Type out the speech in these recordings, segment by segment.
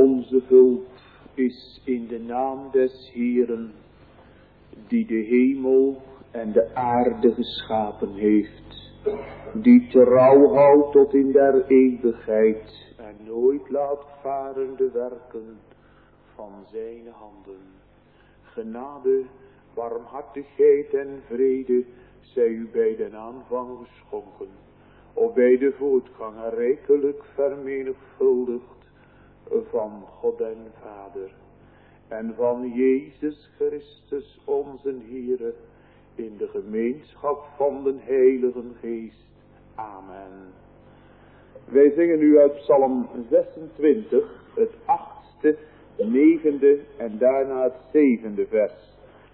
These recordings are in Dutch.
Onze hulp is in de naam des Heeren, die de hemel en de aarde geschapen heeft, die trouw houdt tot in der eeuwigheid en nooit laat varen de werken van zijn handen. Genade, barmhartigheid en vrede zij u bij den aanvang geschonken, of bij de voortgang rijkelijk vermenigvuldigd van God en Vader en van Jezus Christus onze Heere, in de gemeenschap van den Heiligen Geest. Amen. Wij zingen nu uit Psalm 26, het 8e, 9e en daarna het 7e vers.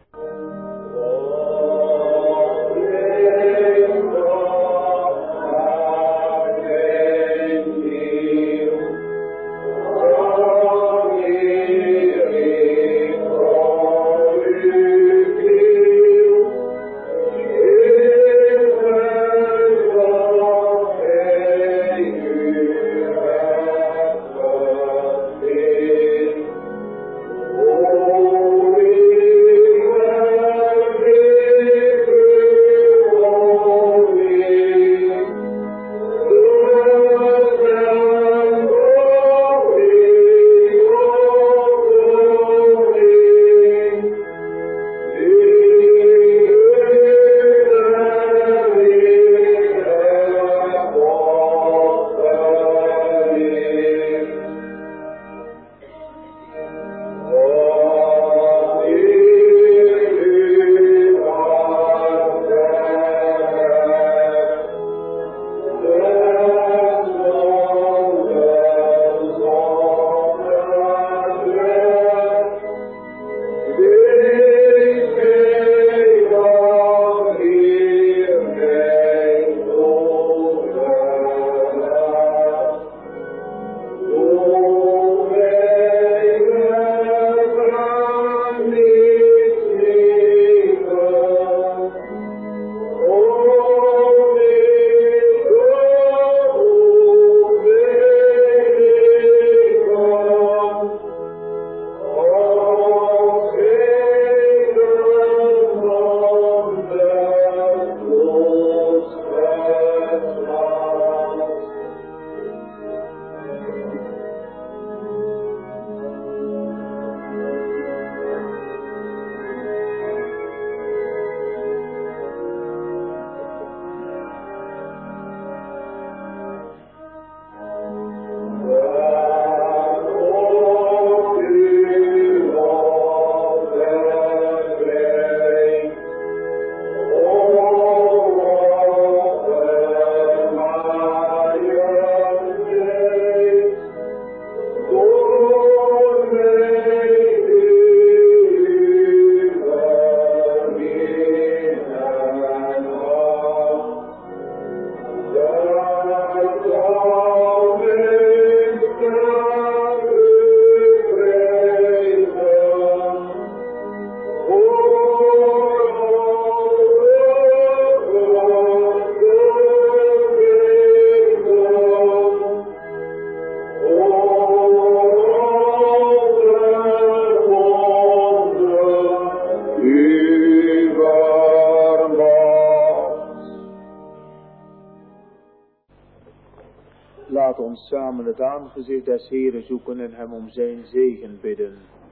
Laat ons samen het aangezicht des Heeren zoeken en hem om zijn zegen bidden.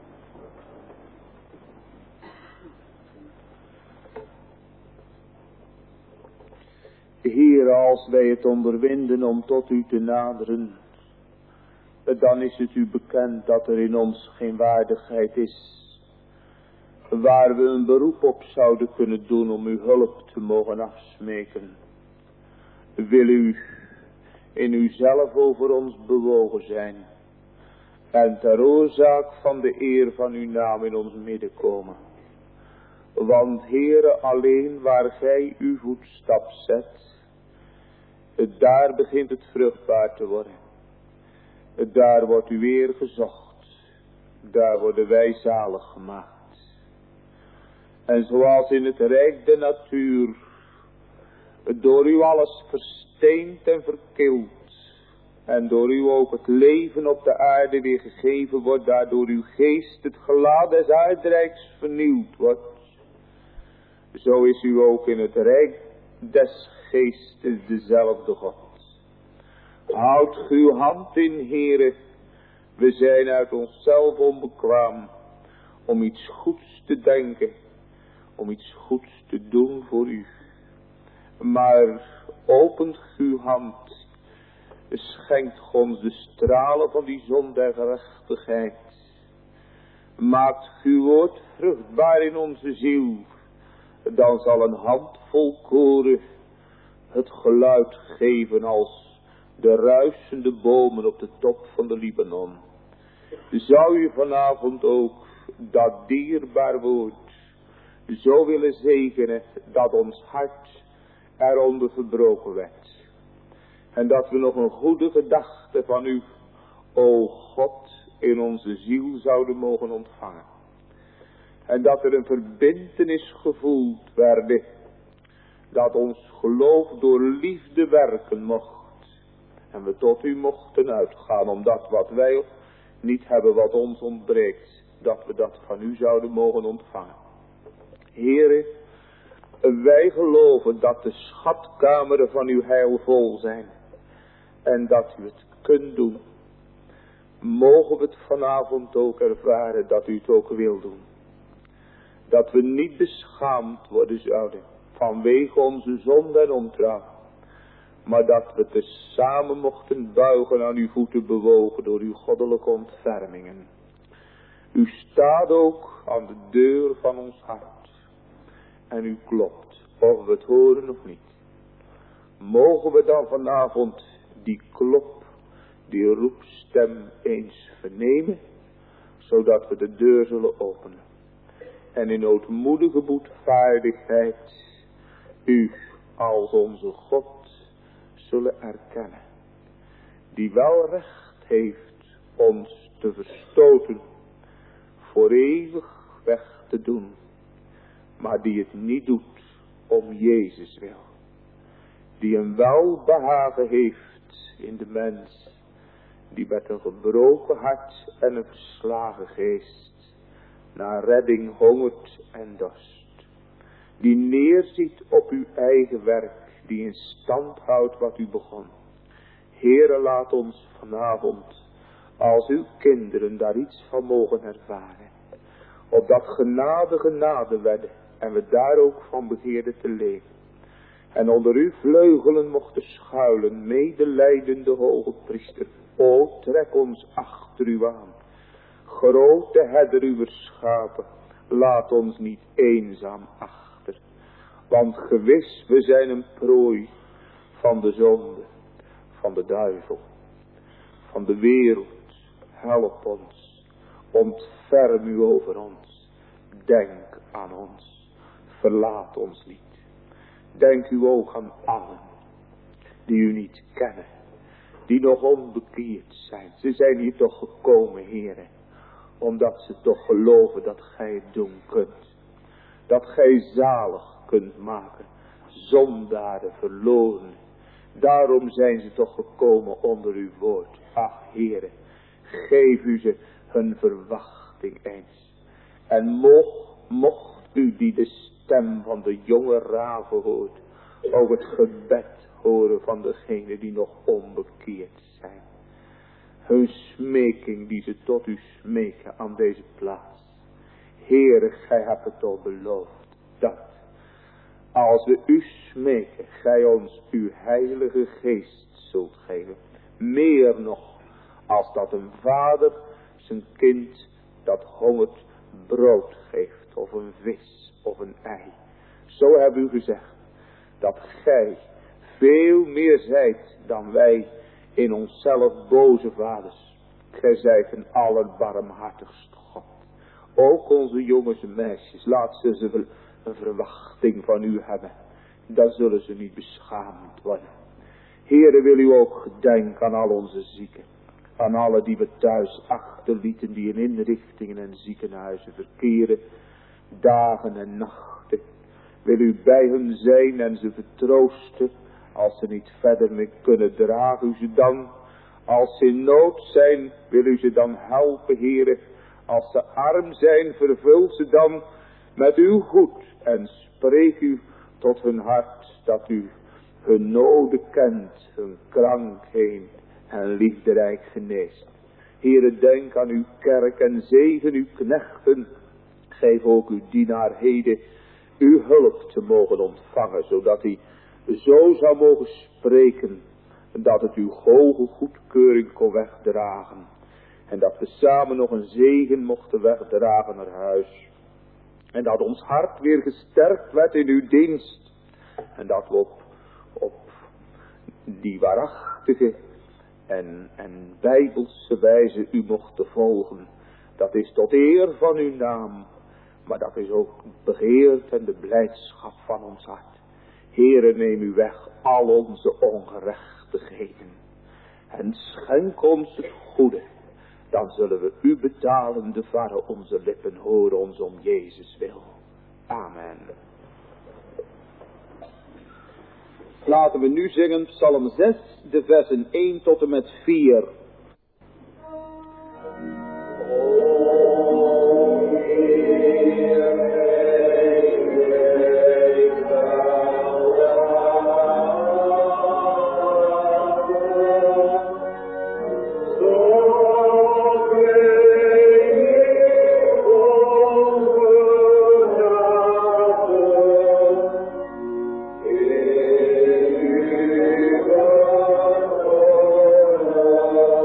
Heere, als wij het onderwinden om tot u te naderen, dan is het u bekend dat er in ons geen waardigheid is, waar we een beroep op zouden kunnen doen om uw hulp te mogen afsmeken. Wil u in uzelf over ons bewogen zijn en ter oorzaak van de eer van uw naam in ons midden komen. Want Heere, alleen waar gij uw voetstap zet, daar begint het vruchtbaar te worden. Daar wordt uw eer gezocht, daar worden wij zalig gemaakt. En zoals in het rijk der natuur door u alles versteend en verkild, En door u ook het leven op de aarde weer gegeven wordt. Daardoor uw geest het gelaat des aardrijks vernieuwd wordt. Zo is u ook in het rijk des geestes dezelfde God. Houd uw hand in, Heere. We zijn uit onszelf onbekwaam om iets goeds te denken, om iets goeds te doen voor u. Maar opent uw hand, schenkt ons de stralen van die zon der gerechtigheid. Maakt uw woord vruchtbaar in onze ziel, dan zal een handvol koren het geluid geven als de ruisende bomen op de top van de Libanon. Zou u vanavond ook dat dierbaar woord zo willen zegenen dat ons hart eronder verbroken werd. En dat we nog een goede gedachte van u, o God, in onze ziel zouden mogen ontvangen. En dat er een verbintenis gevoeld werd, dat ons geloof door liefde werken mocht. En we tot u mochten uitgaan, omdat wat wij niet hebben wat ons ontbreekt, dat we dat van u zouden mogen ontvangen. Heere, wij geloven dat de schatkameren van uw heil vol zijn. En dat u het kunt doen. Mogen we het vanavond ook ervaren dat u het ook wil doen. Dat we niet beschaamd worden zouden vanwege onze zonde en ontrouw. Maar dat we te samen mochten buigen aan uw voeten bewogen door uw goddelijke ontfermingen. U staat ook aan de deur van ons hart. En u klopt, of we het horen of niet. Mogen we dan vanavond die klop, die roepstem eens vernemen, zodat we de deur zullen openen. En in ootmoedige boetvaardigheid u als onze God zullen erkennen. Die wel recht heeft ons te verstoten, voor eeuwig weg te doen. Maar die het niet doet om Jezus wil. Die een welbehagen heeft in de mens. Die met een gebroken hart en een verslagen geest naar redding hongert en dorst. Die neerziet op uw eigen werk. Die in stand houdt wat u begon. Heere, laat ons vanavond als uw kinderen daar iets van mogen ervaren. Opdat genade werden. En we daar ook van begeerden te leven. En onder uw vleugelen mochten schuilen, medelijdende hoge priester. O, trek ons achter u aan. Grote herder uw schapen, laat ons niet eenzaam achter. Want gewis, we zijn een prooi van de zonde, van de duivel, van de wereld. Help ons, ontferm u over ons, denk aan ons. Verlaat ons niet. Denk u ook aan allen die u niet kennen. Die nog onbekeerd zijn. Ze zijn hier toch gekomen, Heere. Omdat ze toch geloven dat gij het doen kunt. Dat gij zalig kunt maken. Zondaren verloren. Daarom zijn ze toch gekomen onder uw woord. Ach, Heere. Geef u ze hun verwachting eens. En mocht u die de stem van de jonge raven hoort, ook het gebed horen van degenen die nog onbekeerd zijn. Hun smeking die ze tot u smeken aan deze plaats. Heere, gij hebt het al beloofd, dat als we u smeken, gij ons uw heilige geest zult geven. Meer nog, als dat een vader zijn kind dat hongert brood geeft, of een vis, of een ei. Zo hebt u gezegd, dat gij veel meer zijt dan wij in onszelf boze vaders. Gij zijt een allerbarmhartigste God. Ook onze jongens en meisjes, laat ze een verwachting van u hebben. Dan zullen ze niet beschaamd worden. Heere, wil u ook gedenken aan al onze zieken. Aan alle die we thuis achterlieten, die in inrichtingen en ziekenhuizen verkeren, dagen en nachten. Wil u bij hun zijn en ze vertroosten, als ze niet verder meer kunnen dragen, u ze dan Als ze in nood zijn, wil u ze dan helpen, Heere. Als ze arm zijn, vervul ze dan met uw goed. En spreek u tot hun hart, dat u hun noden kent, hun krankheid en liefderijk geneest. Heere, denk aan uw kerk en zegen uw knechten. Geef ook uw dienaar heden uw hulp te mogen ontvangen, zodat hij zo zou mogen spreken, dat het uw hoge goedkeuring kon wegdragen. En dat we samen nog een zegen mochten wegdragen naar huis. En dat ons hart weer gesterkt werd in uw dienst. En dat we op die waarachtige en bijbelse wijze u mochten volgen. Dat is tot eer van uw naam. Maar dat is ook begeerd en de blijdschap van ons hart. Heere, neem u weg al onze ongerechtigheden. En schenk ons het goede. Dan zullen we u betalen, de varren onze lippen horen ons om Jezus wil. Amen. Laten we nu zingen Psalm 6, de versen 1 tot en met 4. Oh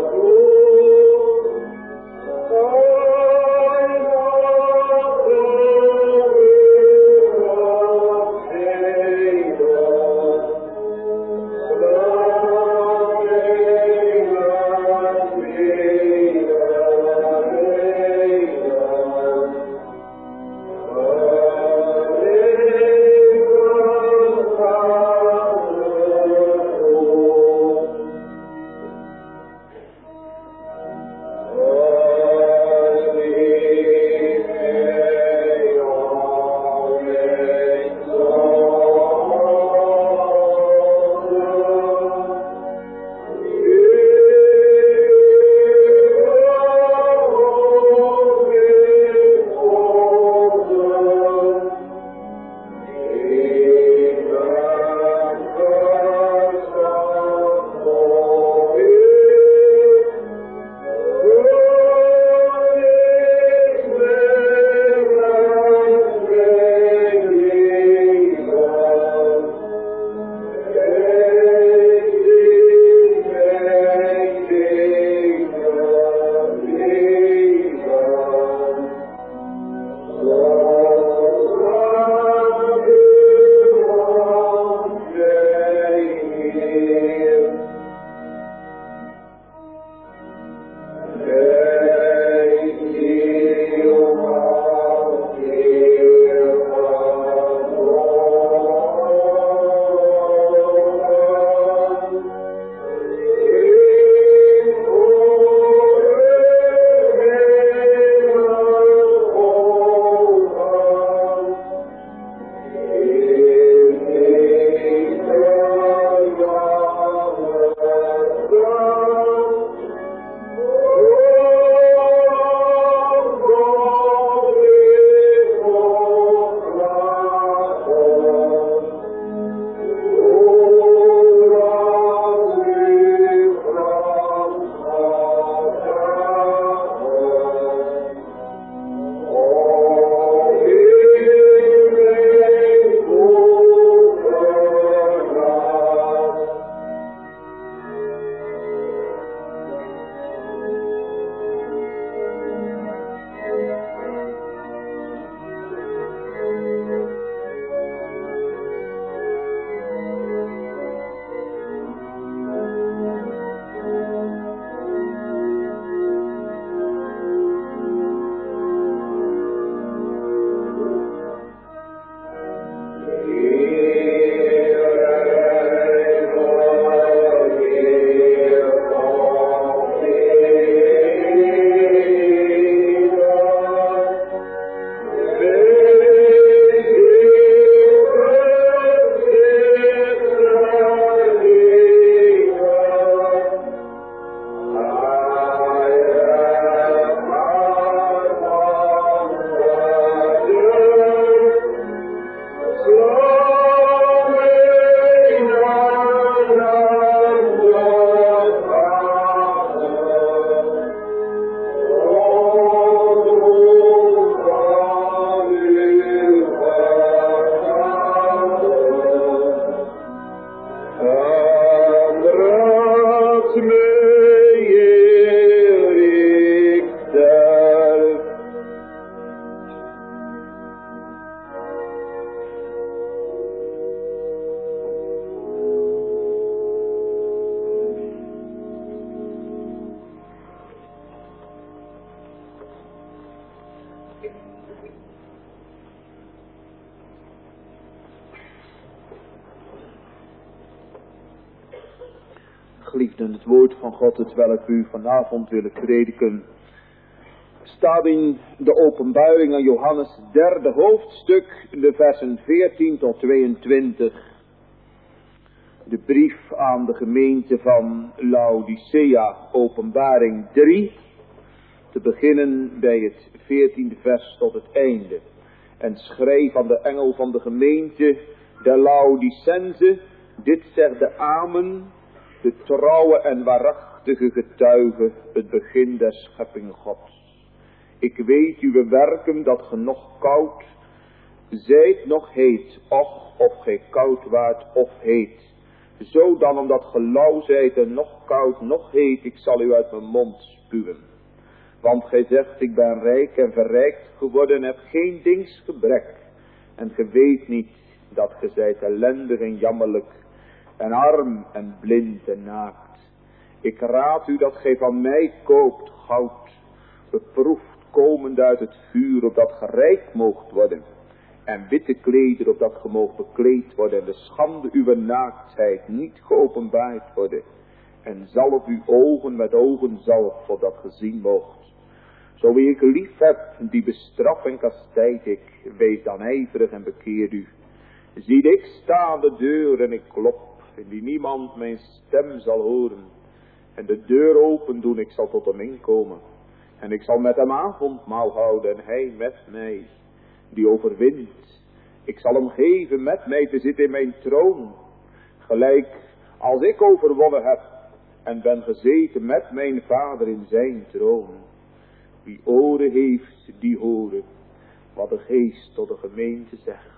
Geliefden, het woord van God, het welk u vanavond willen prediken, staat in de openbaring aan Johannes 3e hoofdstuk, de versen 14 tot 22. De brief aan de gemeente van Laodicea, openbaring 3, te beginnen bij het 14e vers tot het einde. En schreef aan de engel van de gemeente der Laodicense, dit zegt de Amen, de trouwe en waarachtige getuige, het begin der schepping Gods. Ik weet uw werken dat ge nog koud zijt, nog heet, och, of gij koud waart of heet. Zo dan, omdat ge lauw zijt en nog koud, nog heet, ik zal u uit mijn mond spuwen. Want gij zegt, ik ben rijk en verrijkt geworden en heb geen dings gebrek. En ge weet niet dat ge zijt ellendig en jammerlijk, en arm en blind en naakt. Ik raad u dat gij van mij koopt goud, beproefd komend uit het vuur, opdat ge rijk moogt worden. En witte klederen, opdat ge moogt bekleed worden, en de schande uw naaktheid niet geopenbaard worden. En zalf uw ogen met ogenzalf, opdat ge zien moogt. Zo wie ik lief heb, die bestraf en kastijd ik, wees dan ijverig en bekeer u. Ziet, ik sta aan de deur en ik klop, en die niemand mijn stem zal horen. En de deur open doen, ik zal tot hem inkomen. En ik zal met hem avondmaal houden, en hij met mij, die overwint. Ik zal hem geven met mij te zitten in mijn troon, gelijk als ik overwonnen heb, en ben gezeten met mijn Vader in zijn troon. Wie oren heeft, die horen wat de Geest tot de gemeente zegt.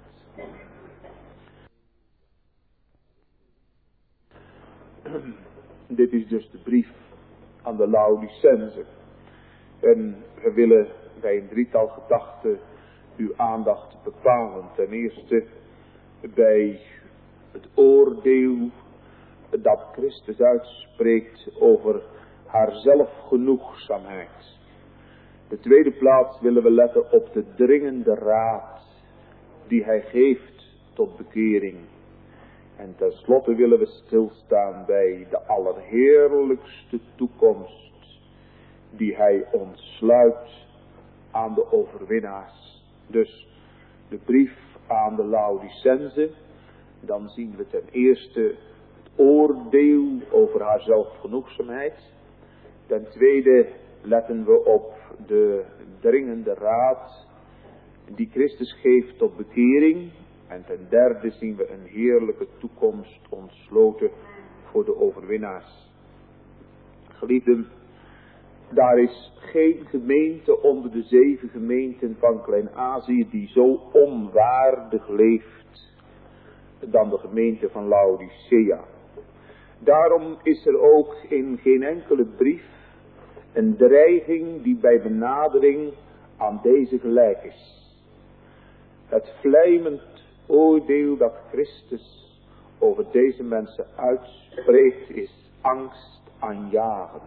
Dit is dus de brief aan de Laodicense. En we willen bij een drietal gedachten uw aandacht bepalen. Ten eerste bij het oordeel dat Christus uitspreekt over haar zelfgenoegzaamheid. De tweede plaats willen we letten op de dringende raad die hij geeft tot bekering. En tenslotte willen we stilstaan bij de allerheerlijkste toekomst die hij ontsluit aan de overwinnaars. Dus de brief aan de Laodicense, dan zien we ten eerste het oordeel over haar zelfgenoegzaamheid. Ten tweede letten we op de dringende raad die Christus geeft tot bekering. En ten derde zien we een heerlijke toekomst ontsloten voor de overwinnaars. Geliefden, daar is geen gemeente onder de 7 gemeenten van Klein-Azië die zo onwaardig leeft dan de gemeente van Laodicea. Daarom is er ook in geen enkele brief een dreiging die bij benadering aan deze gelijk is. Het vlijmend oordeel dat Christus over deze mensen uitspreekt is angstaanjagend.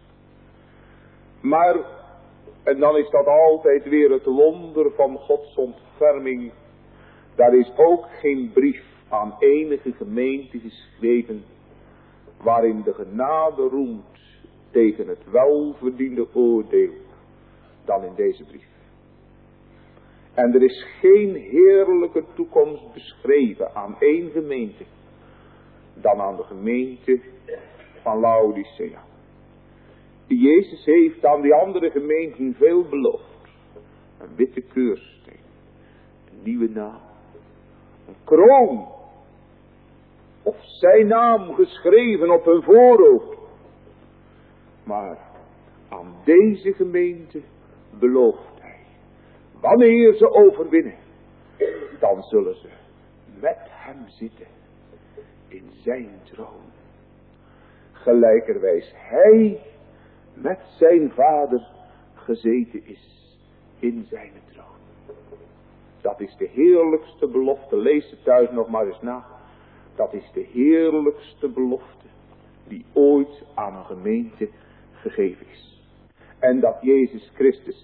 Maar, en dan is dat altijd weer het wonder van Gods ontferming, daar is ook geen brief aan enige gemeente geschreven waarin de genade roemt tegen het welverdiende oordeel dan in deze brief. En er is geen heerlijke toekomst beschreven aan één gemeente dan aan de gemeente van Laodicea. Jezus heeft aan die andere gemeenten veel beloofd. Een witte keursteen, een nieuwe naam, een kroon, of zijn naam geschreven op hun voorhoofd. Maar aan deze gemeente belooft hij, wanneer ze overwinnen, dan zullen ze met hem zitten in zijn troon. Gelijkerwijs hij met zijn Vader gezeten is in zijn troon. Dat is de heerlijkste belofte. Lees het thuis nog maar eens na. Dat is de heerlijkste belofte die ooit aan een gemeente gegeven is. En dat Jezus Christus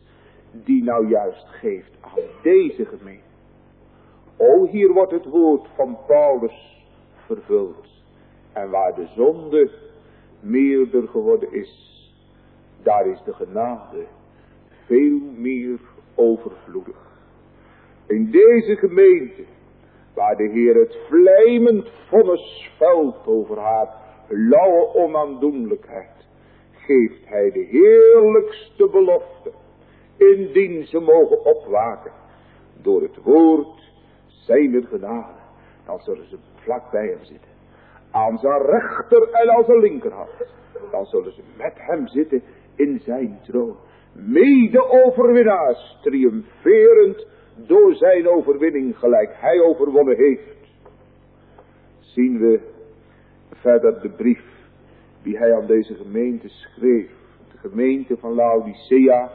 die nou juist geeft aan deze gemeente. O, hier wordt het woord van Paulus vervuld. En waar de zonde meerder geworden is, daar is de genade veel meer overvloedig. In deze gemeente, waar de Heer het vlijmend vonnis velt over haar lauwe onaandoenlijkheid, geeft hij de heerlijkste belofte, indien ze mogen opwaken door het woord zijner genade. Dan zullen ze vlak bij hem zitten, aan zijn rechter en aan zijn linkerhand. Dan zullen ze met hem zitten in zijn troon, mede overwinnaars, triomferend door zijn overwinning gelijk hij overwonnen heeft. Zien we verder de brief die hij aan deze gemeente schreef. De gemeente van Laodicea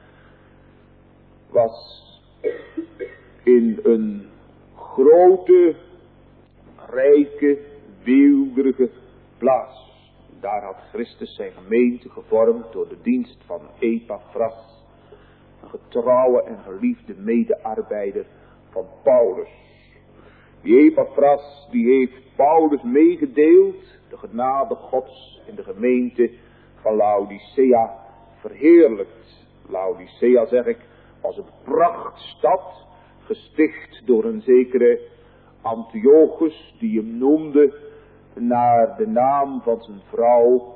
was in een grote, rijke, weelderige plaats. Daar had Christus zijn gemeente gevormd door de dienst van Epaphras, een getrouwe en geliefde medearbeider van Paulus. Die Epaphras, die heeft Paulus meegedeeld, de genade Gods in de gemeente van Laodicea verheerlijkt. Laodicea, zeg ik, was een prachtstad, gesticht door een zekere Antiochus, die hem noemde naar de naam van zijn vrouw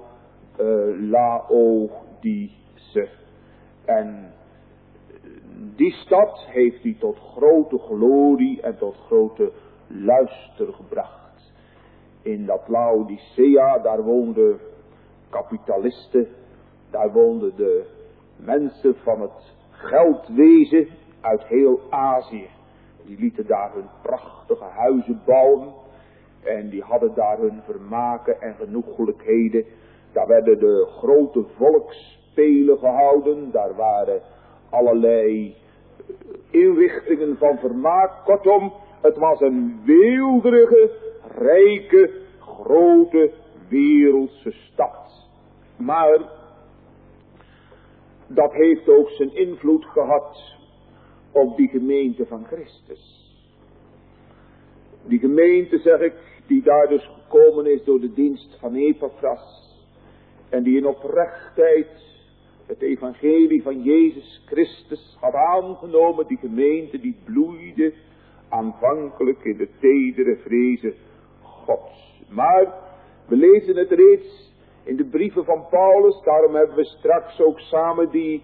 Laodice. En die stad heeft hij tot grote glorie en tot grote luister gebracht. In dat Laodicea, daar woonden kapitalisten, daar woonden de mensen van het geldwezen uit heel Azië. Die lieten daar hun prachtige huizen bouwen en die hadden daar hun vermaken en genoeglijkheden. Daar werden de grote volksspelen gehouden, daar waren allerlei inrichtingen van vermaak. Kortom, het was een weelderige, rijke, grote, wereldse stad. Maar dat heeft ook zijn invloed gehad op die gemeente van Christus. Die gemeente, zeg ik, die daar dus gekomen is door de dienst van Epaphras. En die in oprechtheid het evangelie van Jezus Christus had aangenomen. Die gemeente die bloeide aanvankelijk in de tedere vrezen Gods. Maar we lezen het reeds in de brieven van Paulus. Daarom hebben we straks ook samen die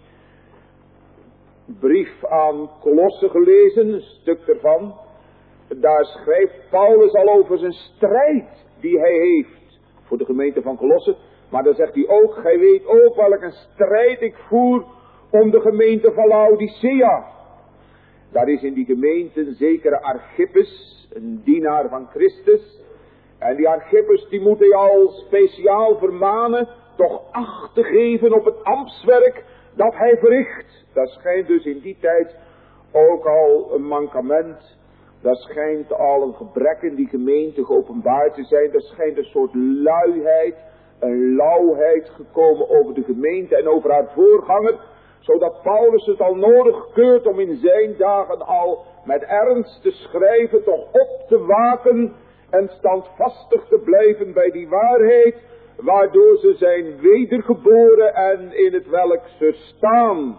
brief aan Kolosse gelezen, een stuk ervan. Daar schrijft Paulus al over zijn strijd die hij heeft voor de gemeente van Kolosse. Maar dan zegt hij ook, gij weet ook welke strijd ik voer om de gemeente van Laodicea. Daar is in die gemeente een zekere Archippus, een dienaar van Christus. En die Archippus die moet hij al speciaal vermanen toch acht te geven op het ambtswerk dat hij verricht. Dat schijnt dus in die tijd ook al een mankement. Dat schijnt al een gebrek in die gemeente geopenbaard te zijn. Er schijnt een soort luiheid, een lauwheid gekomen over de gemeente en over haar voorganger. Zodat Paulus het al nodig keurt om in zijn dagen al met ernst te schrijven, toch op te waken en standvastig te blijven bij die waarheid, waardoor ze zijn wedergeboren en in het welk ze staan.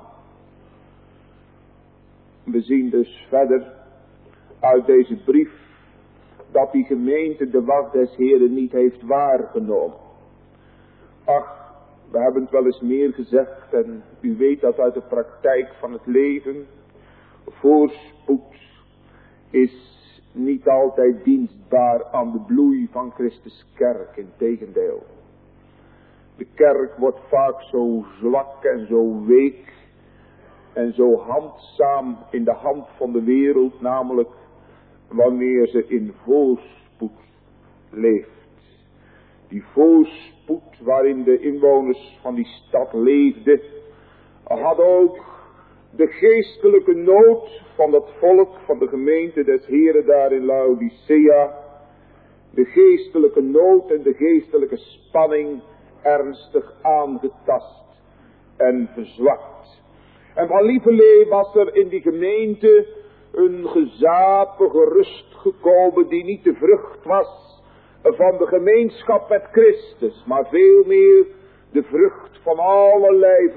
We zien dus verder uit deze brief dat die gemeente de wacht des Heren niet heeft waargenomen. Ach, we hebben het wel eens meer gezegd en u weet dat uit de praktijk van het leven. Voorspoed is niet altijd dienstbaar aan de bloei van Christus kerk, integendeel. De kerk wordt vaak zo zwak en zo week en zo handzaam in de hand van de wereld, namelijk wanneer ze in voorspoed leeft. Die voorspoed waarin de inwoners van die stad leefden, had ook de geestelijke nood van dat volk van de gemeente des Heren daar in Laodicea, de geestelijke nood en de geestelijke spanning ernstig aangetast en verzwakt. En van lieverlee was er in die gemeente een gezapige rust gekomen die niet de vrucht was van de gemeenschap met Christus, maar veel meer de vrucht van allerlei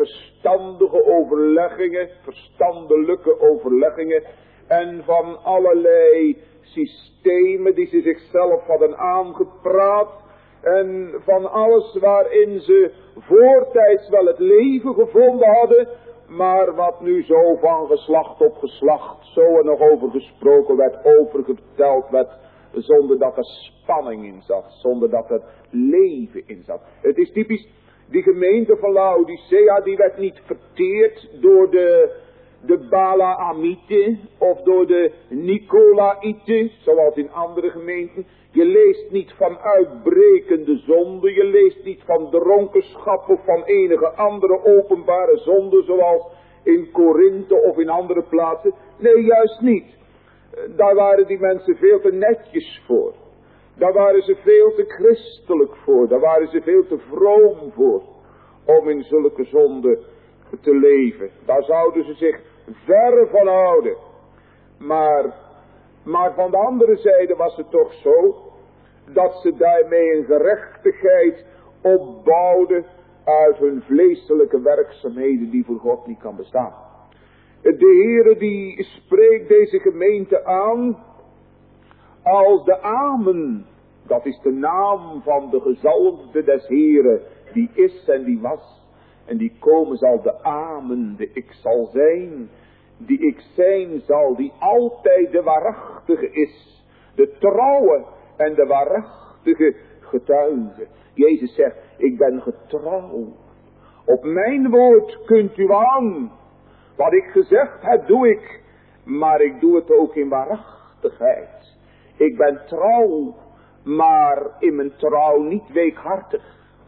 verstandelijke overleggingen en van allerlei systemen die ze zichzelf hadden aangepraat en van alles waarin ze voortijds wel het leven gevonden hadden, maar wat nu zo van geslacht op geslacht zo er nog over gesproken werd, oververteld werd, zonder dat er spanning in zat, zonder dat er leven in zat. Het is typisch, die gemeente van Laodicea, die werd niet verteerd door de Balaamieten of door de Nicolaïten, zoals in andere gemeenten. Je leest niet van uitbrekende zonde, je leest niet van dronkenschap of van enige andere openbare zonde, zoals in Korinthe of in andere plaatsen. Nee, juist niet. Daar waren die mensen veel te netjes voor. Daar waren ze veel te christelijk voor. Daar waren ze veel te vroom voor om in zulke zonde te leven. Daar zouden ze zich ver van houden. Maar van de andere zijde was het toch zo dat ze daarmee een gerechtigheid opbouwden uit hun vleeselijke werkzaamheden die voor God niet kan bestaan. De Heere die spreekt deze gemeente aan als de Amen. Dat is de naam van de gezalfde des Heere, die is en die was. En die komen zal, de Amen, de ik zal zijn, die ik zijn zal, die altijd de waarachtige is. De trouwe en de waarachtige getuige. Jezus zegt, ik ben getrouw. Op mijn woord kunt u aan. Wat ik gezegd heb, doe ik. Maar ik doe het ook in waarachtigheid. Ik ben trouw, maar in mijn trouw niet weekhartig.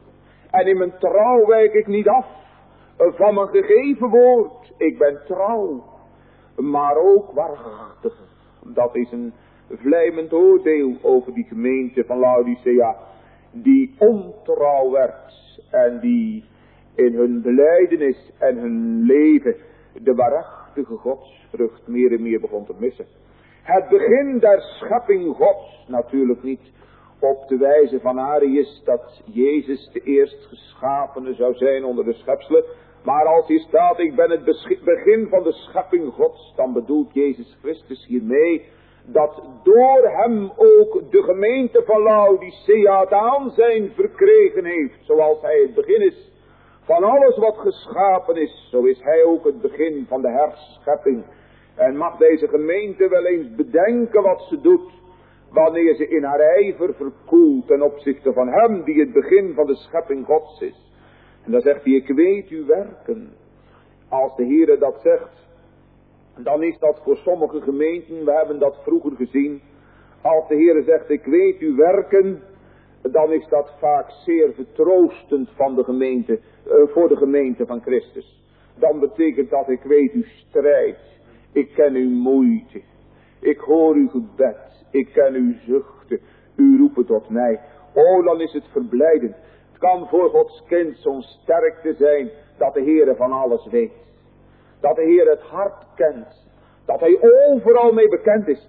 En in mijn trouw wijk ik niet af van mijn gegeven woord. Ik ben trouw, maar ook waarachtig. Dat is een vlijmend oordeel over die gemeente van Laodicea, die ontrouw werd en die in hun belijdenis en hun leven de waarachtige godsvrucht meer en meer begon te missen. Het begin der schepping Gods, natuurlijk niet op de wijze van Arius dat Jezus de eerst geschapene zou zijn onder de schepselen, maar als hier staat, ik ben het begin van de schepping Gods, dan bedoelt Jezus Christus hiermee dat door hem ook de gemeente van Laodicea het aanzijn verkregen heeft, zoals hij het begin is van alles wat geschapen is, zo is hij ook het begin van de herschepping. En mag deze gemeente wel eens bedenken wat ze doet, wanneer ze in haar ijver verkoelt ten opzichte van hem die het begin van de schepping Gods is. En dan zegt hij, ik weet uw werken. Als de Heere dat zegt, dan is dat voor sommige gemeenten, we hebben dat vroeger gezien. Als de Heere zegt, ik weet uw werken, dan is dat vaak zeer vertroostend van de gemeente, voor de gemeente van Christus. Dan betekent dat, ik weet uw strijd, ik ken uw moeite, ik hoor uw gebed, ik ken uw zuchten, u roepen tot mij. Oh, dan is het verblijdend. Het kan voor Gods kind zo'n sterkte zijn dat de Heere van alles weet. Dat de Heer het hart kent. Dat hij overal mee bekend is.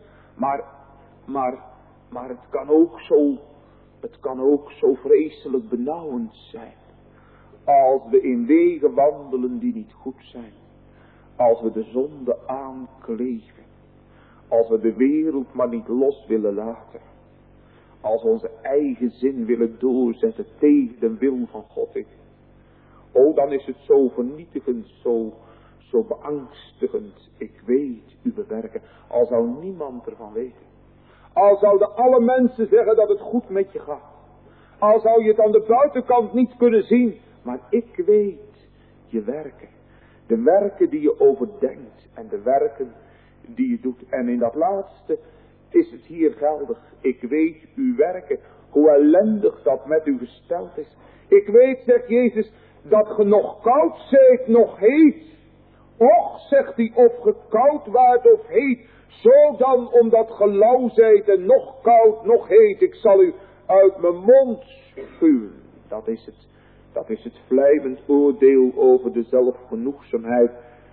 Maar het kan ook zo vreselijk benauwend zijn. Als we in wegen wandelen die niet goed zijn. Als we de zonde aankleven. Als we de wereld maar niet los willen laten. Als we onze eigen zin willen doorzetten tegen de wil van God. Oh, dan is het zo vernietigend, zo beangstigend. Ik weet uw werken. Al zou niemand ervan weten. Al zouden alle mensen zeggen dat het goed met je gaat. Al zou je het aan de buitenkant niet kunnen zien. Maar ik weet je werken. De werken die je overdenkt. En de werken die je doet. En in dat laatste is het hier geldig. Ik weet uw werken. Hoe ellendig dat met u gesteld is. Ik weet, zegt Jezus, dat ge nog koud zijt, nog heet. Och, zegt hij, of ge koud waart of heet. Zo dan, omdat ge lauw zijt en nog koud, nog heet. Ik zal u uit mijn mond spuwen. Dat is het vlijmend oordeel over de zelfgenoegzaamheid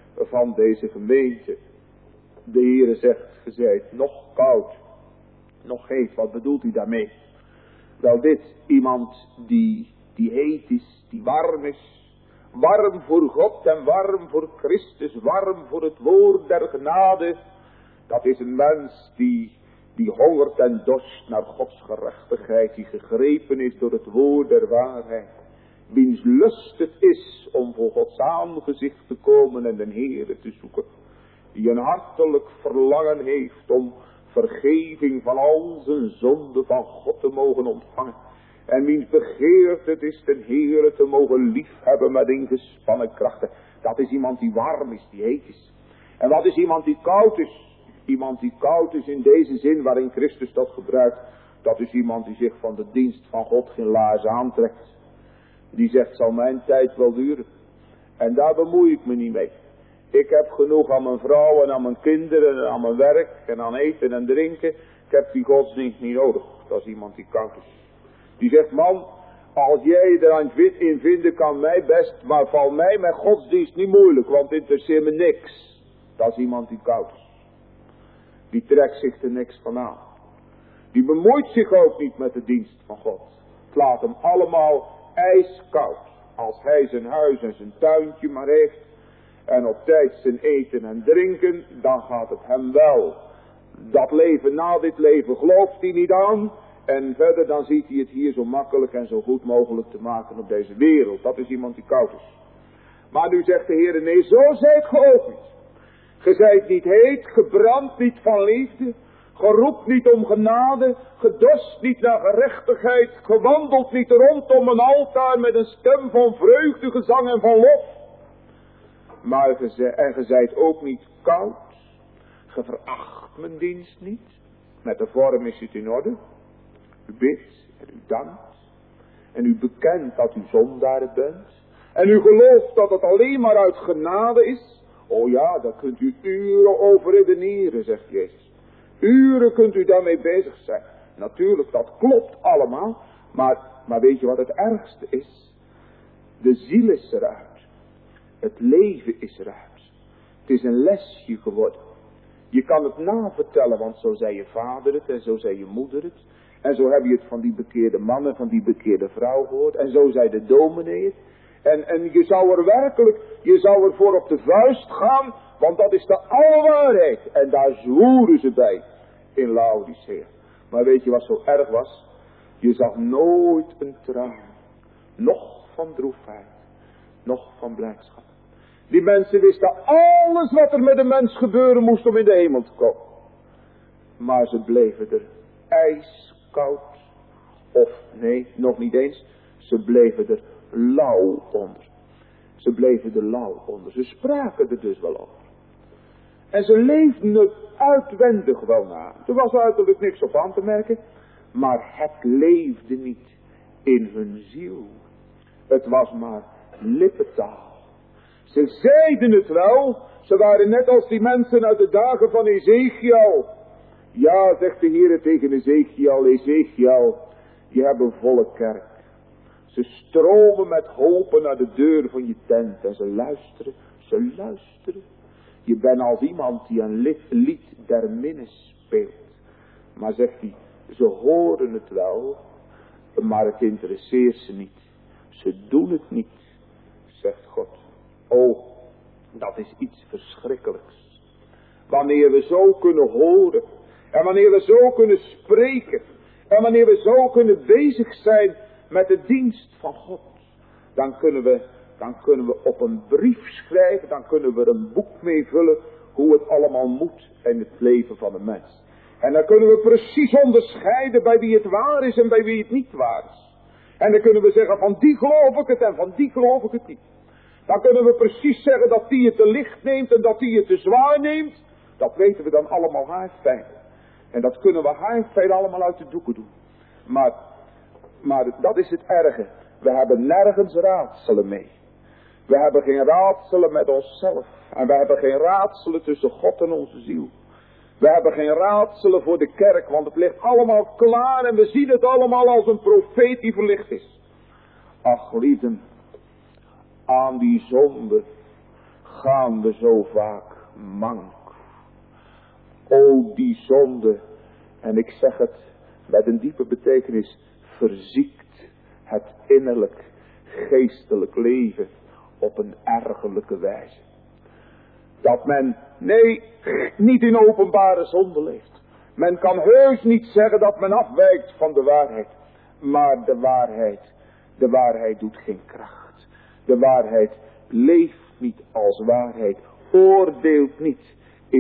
van deze gemeente. De Heere zegt, ge zijt nog koud, nog heet. Wat bedoelt hij daarmee? Wel dit, iemand die heet is, die warm is. Warm voor God en warm voor Christus, warm voor het woord der genade. Dat is een mens die hongert en dorst naar Gods gerechtigheid, die gegrepen is door het woord der waarheid. Wiens lust het is om voor Gods aangezicht te komen en de Heere te zoeken. Die een hartelijk verlangen heeft om vergeving van al zijn zonden van God te mogen ontvangen. En wiens begeert het is de Heere te mogen liefhebben met ingespannen krachten. Dat is iemand die warm is, die heet is. En wat is iemand die koud is? Iemand die koud is in deze zin waarin Christus dat gebruikt. Dat is iemand die zich van de dienst van God geen laars aantrekt. Die zegt, zal mijn tijd wel duren. En daar bemoei ik me niet mee. Ik heb genoeg aan mijn vrouw en aan mijn kinderen en aan mijn werk en aan eten en drinken. Ik heb die godsdienst niet nodig. Dat is iemand die koud is. Die zegt, man, als jij eraan in vinden kan mij best, maar val mij met godsdienst niet moeilijk, want het interesseert me niks. Dat is iemand die koud is. Die trekt zich er niks van aan. Die bemoeit zich ook niet met de dienst van God. Het laat hem allemaal ijskoud. Als hij zijn huis en zijn tuintje maar heeft. En op tijd zijn eten en drinken. Dan gaat het hem wel. Dat leven na dit leven gelooft hij niet aan. En verder dan ziet hij het hier zo makkelijk en zo goed mogelijk te maken op deze wereld. Dat is iemand die koud is. Maar nu zegt de Heer, nee, zo zijt ge ook niet. Ge zijt niet heet, gebrand niet van liefde, geroept niet om genade, gedorst niet naar gerechtigheid, gewandelt niet rondom een altaar met een stem van vreugde, gezang en van lof. Maar ge zijt ook niet koud, ge veracht mijn dienst niet, met de vorm is het in orde. U bidt en u dankt en u bekent dat u zondaar bent en u gelooft dat het alleen maar uit genade is. Oh ja, daar kunt u uren over redeneren, zegt Jezus. Uren kunt u daarmee bezig zijn. Natuurlijk, dat klopt allemaal. Maar weet je wat het ergste is? De ziel is eruit. Het leven is eruit. Het is een lesje geworden. Je kan het navertellen, want zo zei je vader het en zo zei je moeder het. En zo heb je het van die bekeerde man en van die bekeerde vrouw gehoord. En zo zei de dominee het. En je zou er voor op de vuist gaan, want dat is de alle waarheid. En daar zwoeren ze bij in Laodicea. Maar weet je wat zo erg was? Je zag nooit een traan, nog van droefheid, nog van blijdschap. Die mensen wisten alles wat er met de mens gebeuren moest om in de hemel te komen. Maar ze bleven er ijskoud, of nee, nog niet eens, ze bleven er lauw onder. Ze bleven er lauw onder. Ze spraken er dus wel over. En ze leefden het uitwendig wel na. Er was uiterlijk niks op aan te merken. Maar het leefde niet in hun ziel. Het was maar lippentaal. Ze zeiden het wel. Ze waren net als die mensen uit de dagen van Ezekiel. Ja, zegt de Heer tegen Ezekiel. Ezekiel, je hebt een volle kerk. Ze stromen met hopen naar de deur van je tent. En ze luisteren, ze luisteren. Je bent als iemand die een lied der minne speelt. Maar zegt hij, ze horen het wel, maar het interesseert ze niet. Ze doen het niet, zegt God. Oh, dat is iets verschrikkelijks. Wanneer we zo kunnen horen, en wanneer we zo kunnen spreken, en wanneer we zo kunnen bezig zijn met de dienst van God, dan kunnen we op een brief schrijven, dan kunnen we er een boek mee vullen hoe het allemaal moet in het leven van de mens. En dan kunnen we precies onderscheiden bij wie het waar is en bij wie het niet waar is. En dan kunnen we zeggen, van die geloof ik het en van die geloof ik het niet. Dan kunnen we precies zeggen dat die het te licht neemt en dat die het te zwaar neemt. Dat weten we dan allemaal haarfijn. En dat kunnen we haarfijn allemaal uit de doeken doen. Maar dat is het erge. We hebben nergens raadselen mee. We hebben geen raadselen met onszelf. En we hebben geen raadselen tussen God en onze ziel. We hebben geen raadselen voor de kerk, want het ligt allemaal klaar en we zien het allemaal als een profeet die verlicht is. Ach lieden, aan die zonde gaan we zo vaak mank. O die zonde, en ik zeg het met een diepe betekenis, verziekt het innerlijk geestelijk leven op een ergerlijke wijze. Dat men, nee, niet in openbare zonde leeft. Men kan heus niet zeggen dat men afwijkt van de waarheid. Maar de waarheid doet geen kracht. De waarheid leeft niet als waarheid. Oordeelt niet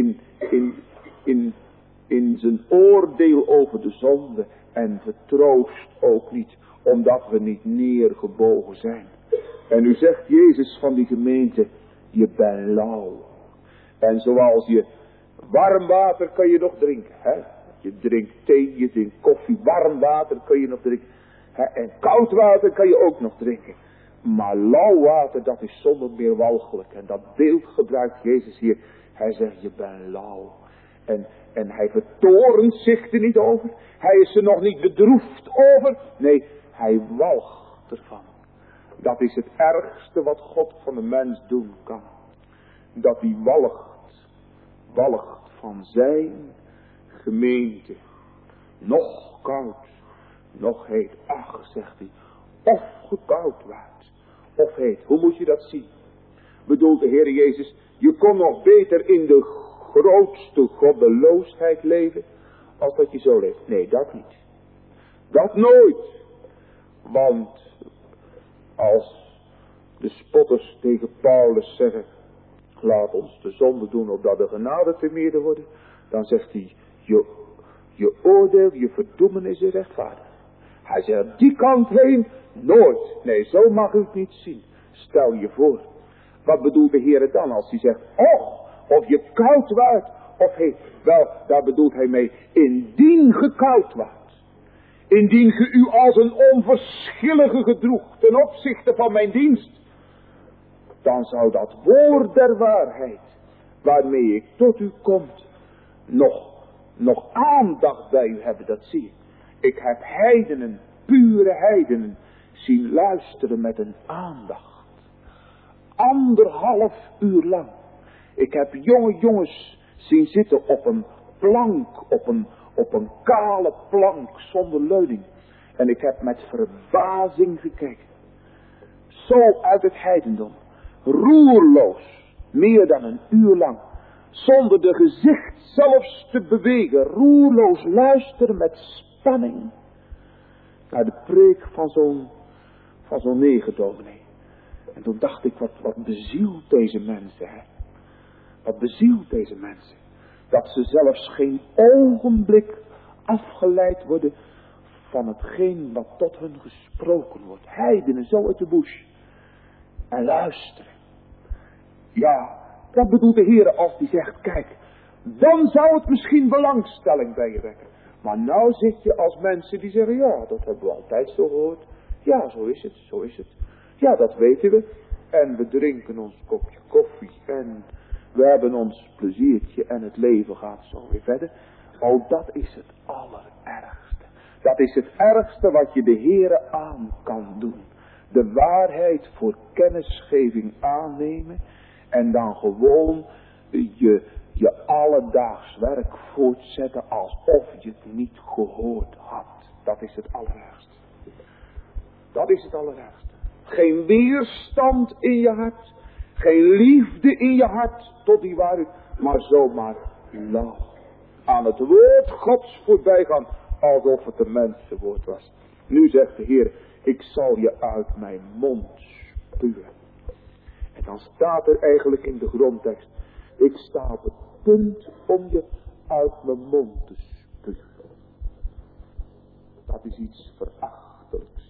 in zijn oordeel over de zonde. En vertroost ook niet, omdat we niet neergebogen zijn. En nu zegt Jezus van die gemeente, je bent lauw. En zoals je warm water kan je nog drinken. Hè? Je drinkt thee, je drinkt koffie, warm water kan je nog drinken. Hè? En koud water kan je ook nog drinken. Maar lauw water, dat is zonder meer walgelijk. En dat beeld gebruikt Jezus hier. Hij zegt, je bent lauw. En hij vertorent zich er niet over. Hij is er nog niet bedroefd over. Nee, hij walgt ervan. Dat is het ergste wat God van de mens doen kan. Dat hij walgt van zijn gemeente. Nog koud, nog heet. Ach, zegt hij, of gekoud waard, of heet. Hoe moet je dat zien? Bedoelt de Heer Jezus, je kon nog beter in de grootste goddeloosheid leven, als dat je zo leeft. Nee, dat niet. Dat nooit. Want als de spotters tegen Paulus zeggen, laat ons de zonde doen opdat de genade te meerder worden, dan zegt hij, je oordeel, je verdoemenis is rechtvaardig. Hij zegt, die kant heen, nooit. Nee, zo mag u het niet zien. Stel je voor. Wat bedoelt de Heer dan als hij zegt, och, of je koud waart, of heet. Wel, daar bedoelt hij mee, indien ge koud waart. Indien ge u als een onverschillige gedroeg ten opzichte van mijn dienst. Dan zou dat woord der waarheid, waarmee ik tot u kom, nog aandacht bij u hebben, dat zie ik. Ik heb heidenen, pure heidenen, zien luisteren met een aandacht. 1,5 uur lang. Ik heb jonge jongens zien zitten op een plank, op een kale plank zonder leuning. En ik heb met verbazing gekeken. Zo uit het heidendom. Roerloos, meer dan 1 uur lang. Zonder de gezicht zelfs te bewegen. Roerloos luisteren met spanning. Naar de preek van zo'n negerdominee. En toen dacht ik, wat bezielt deze mensen, hè? Wat bezielt deze mensen? Dat ze zelfs geen ogenblik afgeleid worden van hetgeen wat tot hun gesproken wordt. Heidenen zo uit de bush. En luisteren. Ja, dat bedoelt de Heer als die zegt, kijk, dan zou het misschien belangstelling bij je wekken. Maar nou zit je als mensen die zeggen, ja, dat hebben we altijd zo gehoord. Ja, zo is het, zo is het. Ja, dat weten we. En we drinken ons kopje koffie en we hebben ons pleziertje en het leven gaat zo weer verder. Oh, dat is het allerergste. Dat is het ergste wat je de Heere aan kan doen. De waarheid voor kennisgeving aannemen en dan gewoon je alledaags werk voortzetten alsof je het niet gehoord had. Dat is het allerergste. Dat is het allerergste. Geen weerstand in je hart. Geen liefde in je hart tot die waarheid. Maar zomaar lauw. Aan het woord Gods voorbij gaan. Alsof het een mensenwoord was. Nu zegt de Heer. Ik zal je uit mijn mond spuwen. En dan staat er eigenlijk in de grondtekst. Ik sta op het punt om je uit mijn mond te spuwen. Dat is iets verachtelijks.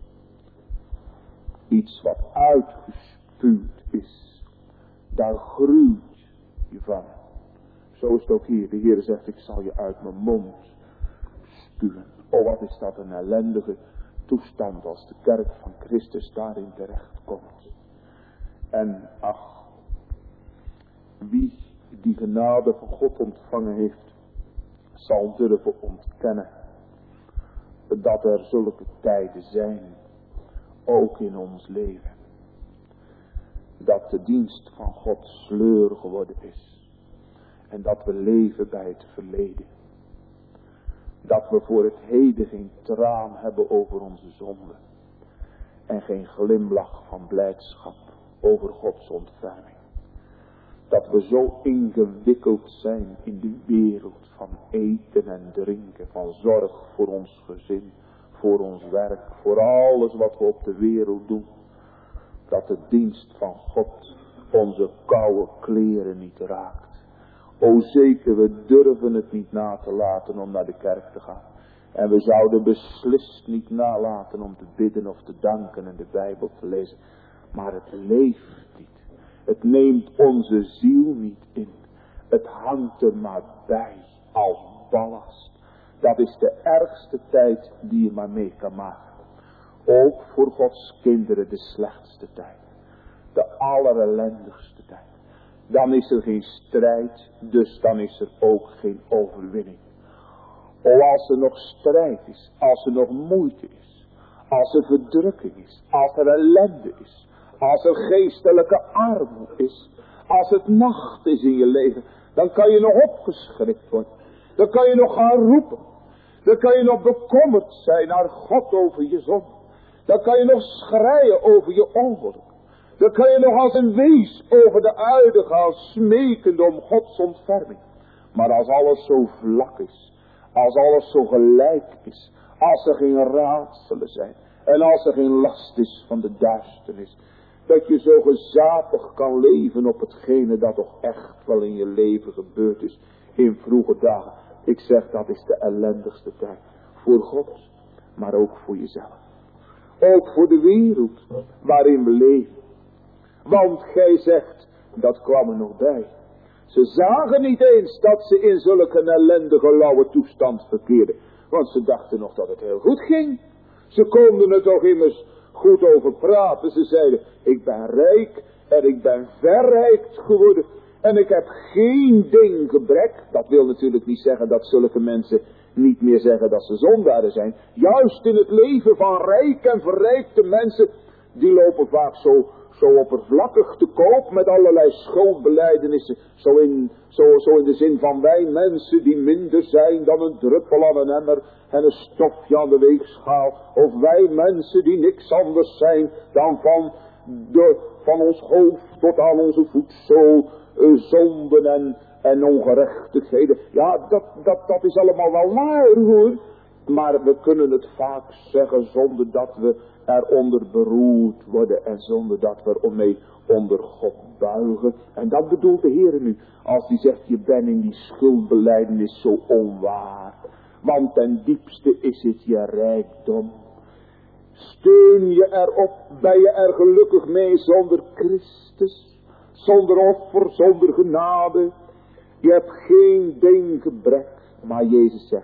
Iets wat uitgespuwd is. Daar gruwt je van. Zo is het ook hier. De Heer zegt, ik zal je uit mijn mond spuwen. Oh, wat is dat een ellendige toestand als de kerk van Christus daarin terecht komt. En ach, wie die genade van God ontvangen heeft, zal durven ontkennen dat er zulke tijden zijn, ook in ons leven. dat de dienst van God sleur geworden is. En dat we leven bij het verleden. Dat we voor het heden geen traan hebben over onze zonde. En geen glimlach van blijdschap over Gods ontferming. Dat we zo ingewikkeld zijn in de wereld van eten en drinken. Van zorg voor ons gezin, voor ons werk, voor alles wat we op de wereld doen. Dat de dienst van God onze koude kleren niet raakt. O zeker, we durven het niet na te laten om naar de kerk te gaan. En we zouden beslist niet nalaten om te bidden of te danken en de Bijbel te lezen. Maar het leeft niet. Het neemt onze ziel niet in. Het hangt er maar bij als ballast. Dat is de ergste tijd die je maar mee kan maken. Ook voor Gods kinderen de slechtste tijd. De allerellendigste tijd. Dan is er geen strijd, dus dan is er ook geen overwinning. O, als er nog strijd is, als er nog moeite is, als er verdrukking is, als er ellende is, als er geestelijke armoede is, als het nacht is in je leven, dan kan je nog opgeschrikt worden. Dan kan je nog gaan roepen. Dan kan je nog bekommerd zijn naar God over je zonde. Dan kan je nog schreien over je ongeluk. Dan kan je nog als een wees over de aarde gaan smekend om Gods ontferming. Maar als alles zo vlak is, als alles zo gelijk is, als er geen raadselen zijn en als er geen last is van de duisternis, dat je zo gezapig kan leven op hetgene dat toch echt wel in je leven gebeurd is in vroege dagen. Ik zeg, dat is de ellendigste tijd. Voor God, maar ook voor jezelf. Ook voor de wereld waarin we leven. Want gij zegt, dat kwam er nog bij. Ze zagen niet eens dat ze in zulke ellendige lauwe toestand verkeerden. Want ze dachten nog dat het heel goed ging. Ze konden er toch immers goed over praten. Ze zeiden, ik ben rijk en ik ben verrijkt geworden. En ik heb geen ding gebrek. Dat wil natuurlijk niet zeggen dat zulke mensen niet meer zeggen dat ze zondaren zijn. Juist in het leven van rijk en verrijkte mensen, die lopen vaak zo oppervlakkig te koop met allerlei schuldbelijdenissen. Zo in de zin van wij mensen die minder zijn dan een druppel aan een emmer en een stofje aan de weegschaal. Of wij mensen die niks anders zijn dan van ons hoofd tot aan onze voetzool zonden en ongerechtigheden. Ja, dat is allemaal wel waar hoor. Maar we kunnen het vaak zeggen zonder dat we eronder beroerd worden en zonder dat we ermee onder God buigen. En dat bedoelt de Heer nu, als hij zegt, je bent in die schuldbelijdenis zo onwaar. Want ten diepste is het je rijkdom. Steun je erop, ben je er gelukkig mee zonder Christus, zonder offer, zonder genade. Je hebt geen ding gebrek, maar Jezus zegt,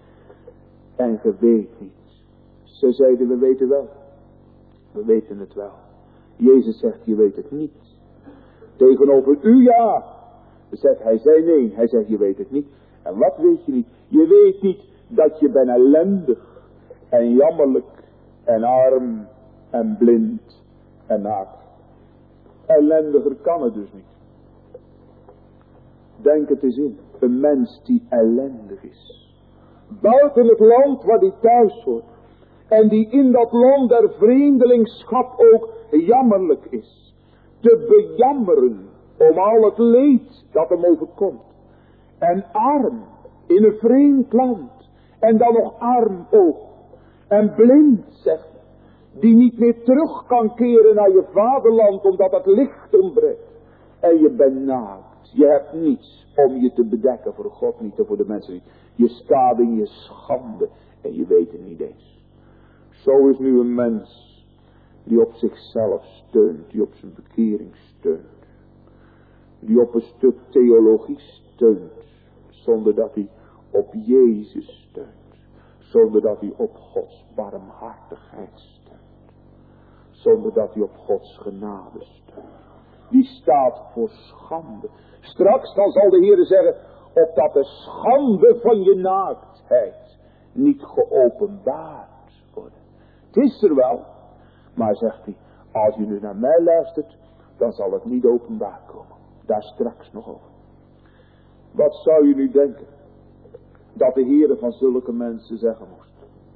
en ge weet niet. Ze zeiden, we weten wel. We weten het wel. Jezus zegt, je weet het niet. Tegenover u ja. Hij zei nee. Hij zegt, je weet het niet. En wat weet je niet? Je weet niet dat je bent ellendig en jammerlijk en arm en blind en naakt. Ellendiger kan het dus niet. Denk het eens in. Een mens die ellendig is. Buiten het land waar hij thuis hoort. En die in dat land der vreemdelingschap ook jammerlijk is. Te bejammeren om al het leed dat hem overkomt. En arm in een vreemd land. En dan nog arm ook. En blind, zegt hij. Die niet meer terug kan keren naar je vaderland omdat het licht ontbreekt. En je bent naakt. Je hebt niets om je te bedekken voor God niet en voor de mensen niet. Je staat in je schande en je weet het niet eens. Zo is nu een mens die op zichzelf steunt, die op zijn bekering steunt. Die op een stuk theologie steunt, zonder dat hij op Jezus steunt. Zonder dat hij op Gods barmhartigheid steunt. Zonder dat hij op Gods genade steunt. Die staat voor schande. Straks dan zal de Heer zeggen, opdat de schande van je naaktheid niet geopenbaard worden. Het is er wel, maar zegt hij, als je nu naar mij luistert, dan zal het niet openbaar komen. Daar straks nog over. Wat zou je nu denken dat de Heere van zulke mensen zeggen moest?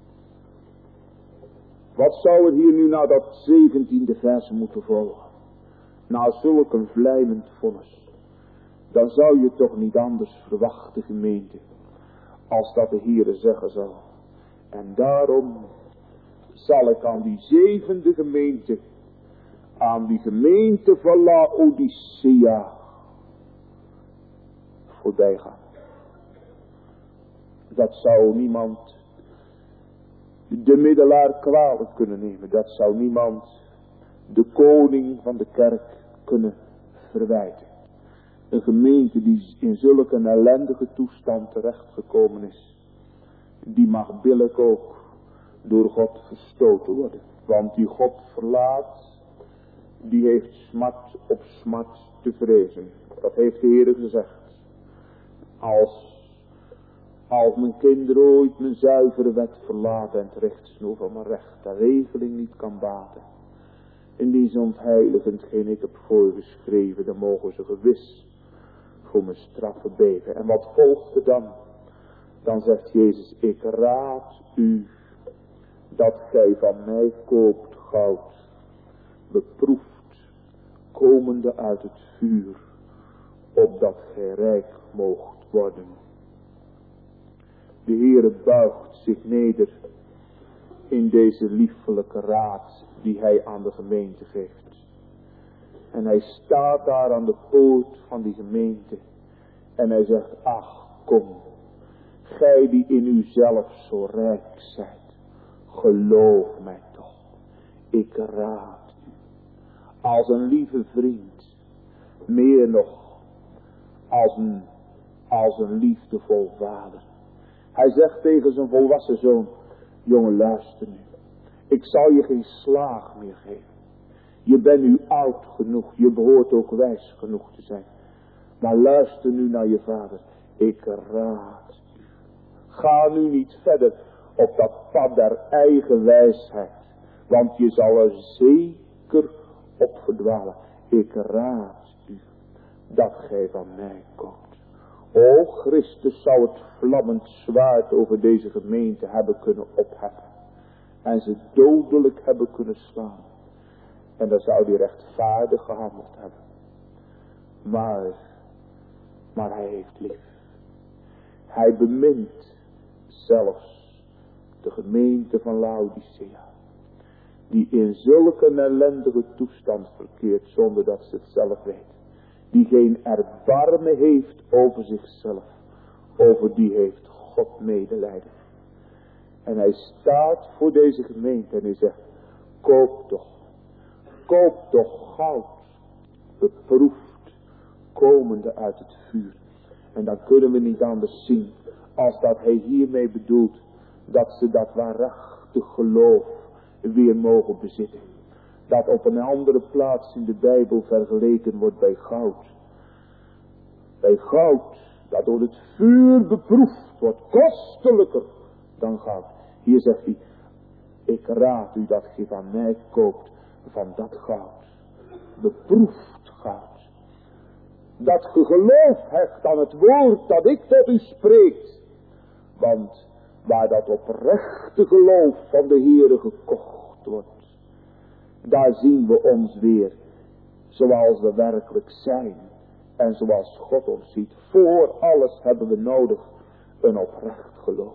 Wat zou er hier nu na dat 17e vers moeten volgen? Na zulk een vlijmend vonnis. Dan zou je toch niet anders verwachten, gemeente, als dat de Heere zeggen zal. En daarom zal ik aan die 7e gemeente, aan die gemeente van Laodicea, voorbij gaan. Dat zou niemand de middelaar kwalijk kunnen nemen. Dat zou niemand de koning van de kerk kunnen verwijten. Een gemeente die in zulke een ellendige toestand terechtgekomen is, die mag billijk ook door God verstoten worden. Want die God verlaat, die heeft smart op smart te vrezen. Dat heeft de Heer gezegd. Als mijn kinderen ooit mijn zuivere wet verlaten en het richtsnoer van mijn recht, de regeling niet kan baten. Indien ze ontheiligend geen ik heb voorgeschreven, dan mogen ze gewis voor mijn straffen beven. En wat volgt er dan? Dan zegt Jezus, ik raad u dat gij van mij koopt goud, beproefd, komende uit het vuur, opdat gij rijk moogt worden. De Heere buigt zich neder in deze liefelijke raad die hij aan de gemeente geeft. En hij staat daar aan de poort van die gemeente. En hij zegt, ach kom, gij die in uzelf zo rijk zijt, geloof mij toch. Ik raad u, als een lieve vriend, meer nog, als een liefdevol vader. Hij zegt tegen zijn volwassen zoon, jongen luister nu, ik zal je geen slaag meer geven. Je bent nu oud genoeg, je behoort ook wijs genoeg te zijn. Maar luister nu naar je vader, ik raad u. Ga nu niet verder op dat pad der eigen wijsheid, want je zal er zeker op verdwalen. Ik raad u dat gij van mij komt. O Christus zou het vlammend zwaard over deze gemeente hebben kunnen opheffen. En ze dodelijk hebben kunnen slaan. En dan zou hij rechtvaardig gehandeld hebben. Maar hij heeft lief. Hij bemint zelfs de gemeente van Laodicea. Die in zulke ellendige toestand verkeert zonder dat ze het zelf weet. Die geen erbarmen heeft over zichzelf. Over die heeft God medelijden. En hij staat voor deze gemeente en hij zegt, koop toch goud, beproefd, komende uit het vuur. En dan kunnen we niet anders zien, als dat hij hiermee bedoelt, dat ze dat waarachtig geloof weer mogen bezitten. Dat op een andere plaats in de Bijbel vergeleken wordt bij goud. Bij goud, dat door het vuur beproefd wordt, kostelijker dan goud. Hier zegt hij, ik raad u dat gij van mij koopt van dat goud. Beproefd goud. Dat ge geloof hecht aan het woord dat ik tot u spreek. Want waar dat oprechte geloof van de Heere gekocht wordt, daar zien we ons weer zoals we werkelijk zijn. En zoals God ons ziet. Voor alles hebben we nodig een oprecht geloof.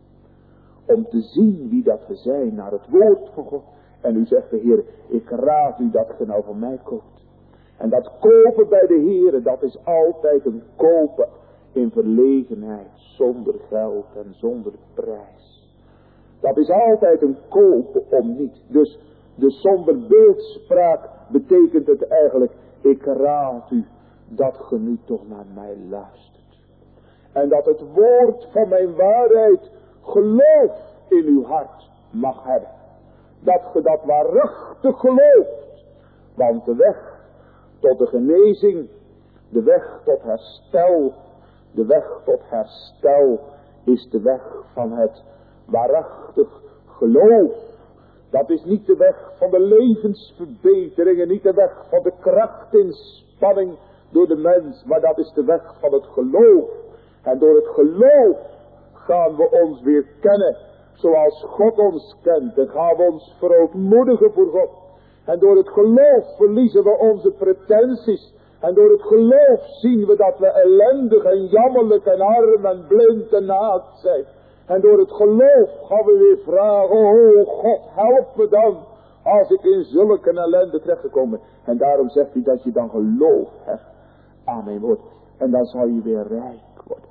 Om te zien wie dat we zijn naar het woord van God. En u zegt de Heer, ik raad u dat ge nou van mij koopt. En dat kopen bij de Heer, dat is altijd een kopen in verlegenheid. Zonder geld en zonder prijs. Dat is altijd een kopen om niet. Dus de somber beeldspraak betekent het eigenlijk, ik raad u dat ge nu toch naar mij luistert. En dat het woord van mijn waarheid geloof in uw hart mag hebben. Dat ge dat waarachtig gelooft. Want de weg tot de genezing, de weg tot herstel, de weg tot herstel is de weg van het waarachtig geloof. Dat is niet de weg van de levensverbetering en niet de weg van de krachtinspanning door de mens. Maar dat is de weg van het geloof. En door het geloof gaan we ons weer kennen zoals God ons kent. En gaan we ons verootmoedigen voor God. En door het geloof verliezen we onze pretenties. En door het geloof zien we dat we ellendig en jammerlijk en arm en blind en naakt zijn. En door het geloof gaan we weer vragen, oh God, help me dan, als ik in zulke ellende terechtgekomen ben. En daarom zegt hij dat je dan geloof hebt aan mijn woord. En dan zal je weer rijk worden.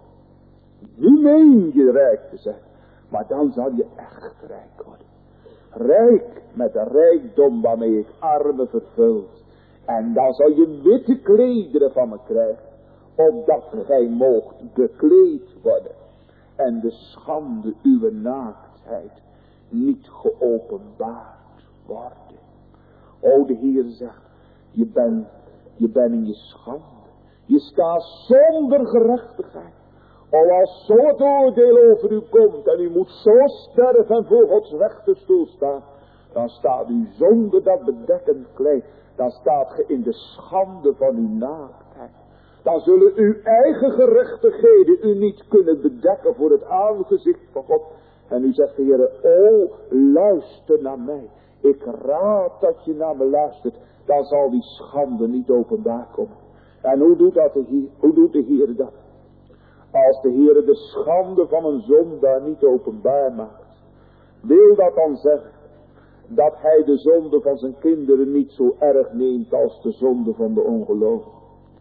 Nu meen je rijk te zijn, maar dan zal je echt rijk worden. Rijk met de rijkdom waarmee ik armen vervult. En dan zal je witte klederen van me krijgen, opdat gij moogt bekleed worden. En de schande uw naaktheid niet geopenbaard worden. O, de Heer zegt, je bent in je schande. Je staat zonder gerechtigheid. O, als zo het oordeel over u komt en u moet zo sterven en voor Gods rechterstoel staan, dan staat u zonder dat bedekkend kleed. Dan staat ge in de schande van uw naaktheid. Dan zullen uw eigen gerechtigheden u niet kunnen bedekken voor het aangezicht van God. En u zegt, Heer, o, luister naar mij. Ik raad dat je naar me luistert. Dan zal die schande niet openbaar komen. En hoe doet de Heer dat? Als de Heer de schande van een zondaar niet openbaar maakt, wil dat dan zeggen dat hij de zonde van zijn kinderen niet zo erg neemt als de zonde van de ongelovigen?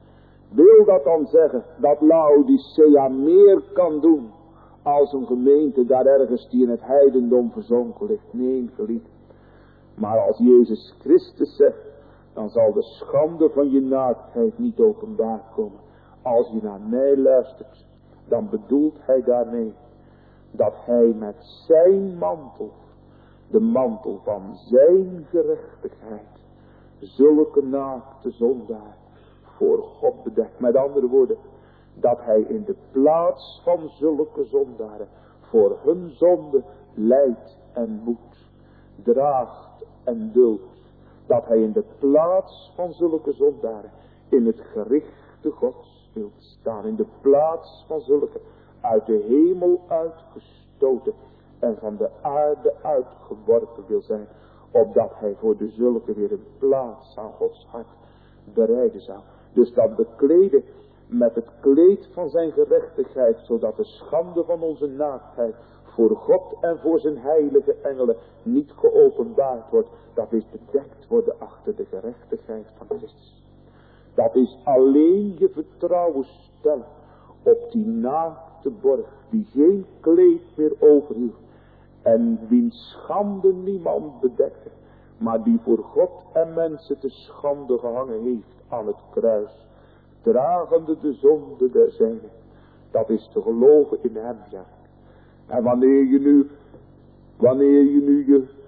Wil dat dan zeggen dat Laodicea meer kan doen als een gemeente daar ergens die in het heidendom verzonken ligt? Nee, geliefd. Maar als Jezus Christus zegt, dan zal de schande van je naaktheid niet openbaar komen. Als je naar mij luistert, dan bedoelt hij daarmee dat hij met zijn mantel, de mantel van zijn gerechtigheid, zulke naakte zondaar voor God bedekt. Met andere woorden, dat hij in de plaats van zulke zondaren voor hun zonde lijdt en moet, draagt en duldt. Dat hij in de plaats van zulke zondaren in het gerichte Gods wil staan. In de plaats van zulke uit de hemel uitgestoten en van de aarde uitgeworpen wil zijn. Opdat hij voor de zulke weer een plaats aan Gods hart bereiden zou. Dus dat bekleden met het kleed van zijn gerechtigheid, zodat de schande van onze naaktheid voor God en voor zijn heilige engelen niet geopenbaard wordt. Dat is bedekt worden achter de gerechtigheid van Christus. Dat is alleen je vertrouwen stellen op die naakte borg, die geen kleed meer overhield en wiens schande niemand bedekte, maar die voor God en mensen te schande gehangen heeft aan het kruis, dragende de zonde der zijnen. Dat is te geloven in hem, ja. En wanneer je nu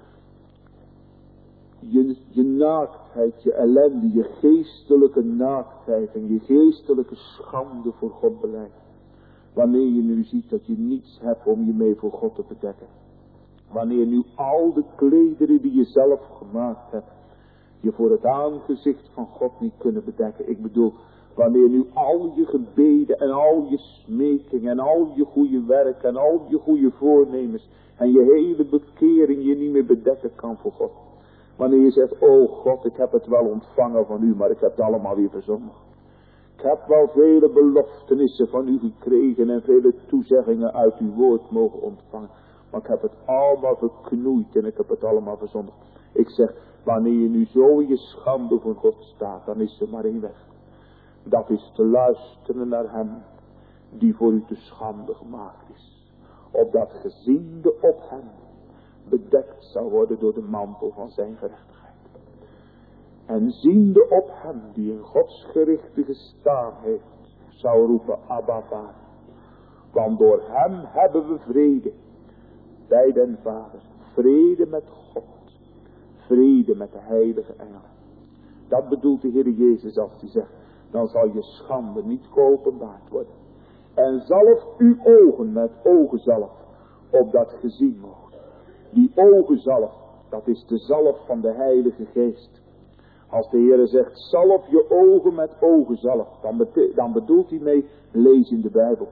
je naaktheid, je ellende, je geestelijke naaktheid en je geestelijke schande voor God belijdt. Wanneer je nu ziet dat je niets hebt om je mee voor God te bedekken. Wanneer nu al de klederen die je zelf gemaakt hebt, je voor het aangezicht van God niet kunnen bedekken. Ik bedoel, wanneer nu al je gebeden en al je smekingen en al je goede werk en al je goede voornemens en je hele bekering je niet meer bedekken kan voor God. Wanneer je zegt, oh God, ik heb het wel ontvangen van u, maar ik heb het allemaal weer verzondigd. Ik heb wel vele beloftenissen van u gekregen en vele toezeggingen uit uw woord mogen ontvangen. Maar ik heb het allemaal verknoeid en ik heb het allemaal verzondigd. Ik zeg, wanneer je nu zo in je schande voor God staat, dan is er maar één weg. Dat is te luisteren naar hem die voor u te schande gemaakt is. Opdat geziende op hem bedekt zou worden door de mantel van zijn gerechtigheid. En ziende op hem die in Gods gerichte gestaan heeft, zou roepen, Abba Vader. Want door hem hebben we vrede bij den Vader. Vrede met God. Vrede met de heilige engelen. Dat bedoelt de Heer Jezus als hij zegt, dan zal je schande niet geopenbaard worden. En zalf uw ogen met ogenzalf, opdat gezien wordt. Die ogenzalf, Dat is de zalf van de Heilige Geest. Als de Heer zegt, zalf je ogen met ogenzalf, dan bedoelt hij mee, lees in de Bijbel.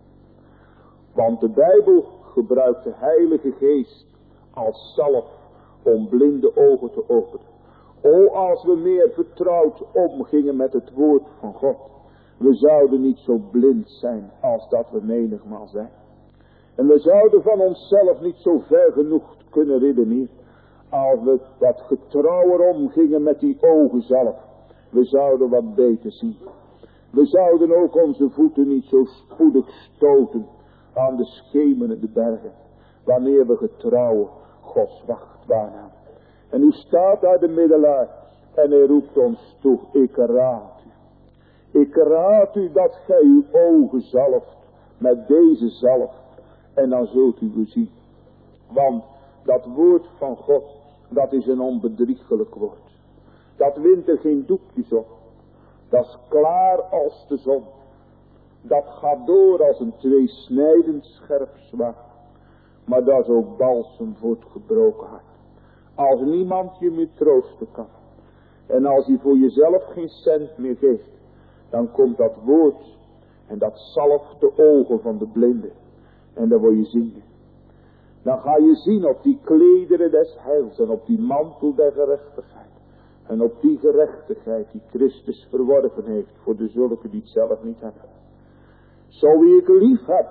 Want de Bijbel gebruikt de Heilige Geest als zalf om blinde ogen te openen. O, als we meer vertrouwd omgingen met het woord van God. We zouden niet zo blind zijn als dat we menigmaal zijn. En we zouden van onszelf niet zo ver genoeg kunnen redeneren. Als we wat getrouwer omgingen met die ogenzalf. We zouden wat beter zien. We zouden ook onze voeten niet zo spoedig stoten aan de schemerende bergen. Wanneer we getrouw Gods wacht waarnamen. En nu staat daar de middelaar. En hij roept ons toe. Ik raad u. Ik raad u dat gij uw ogen zalft met deze zalf. En dan zult u zien. Want dat woord van God, dat is een onbedriegelijk woord. Dat wint er geen doekjes op. Dat is klaar als de zon. Dat gaat door als een tweesnijdend scherp zwaard. Maar dat is ook balsem voor het gebroken hart. Als niemand je meer troosten kan. En als je voor jezelf geen cent meer geeft. Dan komt dat woord. En dat zalft de ogen van de blinden. En dan word je zingen. Dan ga je zien op die klederen des heils. En op die mantel der gerechtigheid. En op die gerechtigheid die Christus verworven heeft. Voor de zulken die het zelf niet hebben. Zo wie ik lief heb.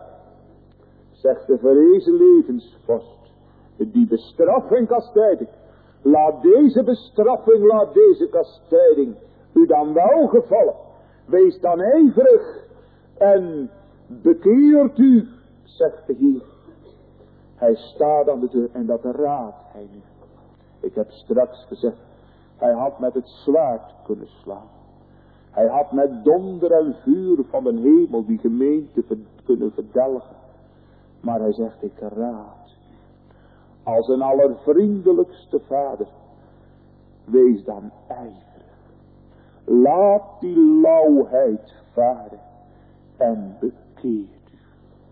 Zegt de verrezen levensvorst. Die bestraffing kastijding. Laat deze bestraffing, laat deze kastijding u dan wel gevallen. Wees dan ijverig en bekeert u, zegt de Heer. Hij staat aan de deur en dat raadt hij nu. Ik heb straks gezegd, hij had met het zwaard kunnen slaan. Hij had met donder en vuur van de hemel die gemeente kunnen verdelgen. Maar hij zegt, ik raad. Als een allervriendelijkste vader. Wees dan ijverig. Laat die lauwheid varen. En bekeert u.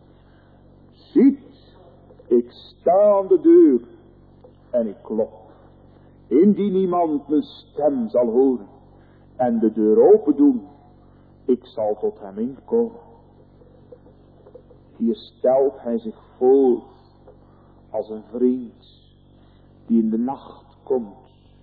Ziet, ik sta aan de deur. En ik klop. Indien iemand mijn stem zal horen. En de deur open doen. Ik zal tot hem inkomen. Hier stelt hij zich voor. Als een vriend. Die in de nacht komt.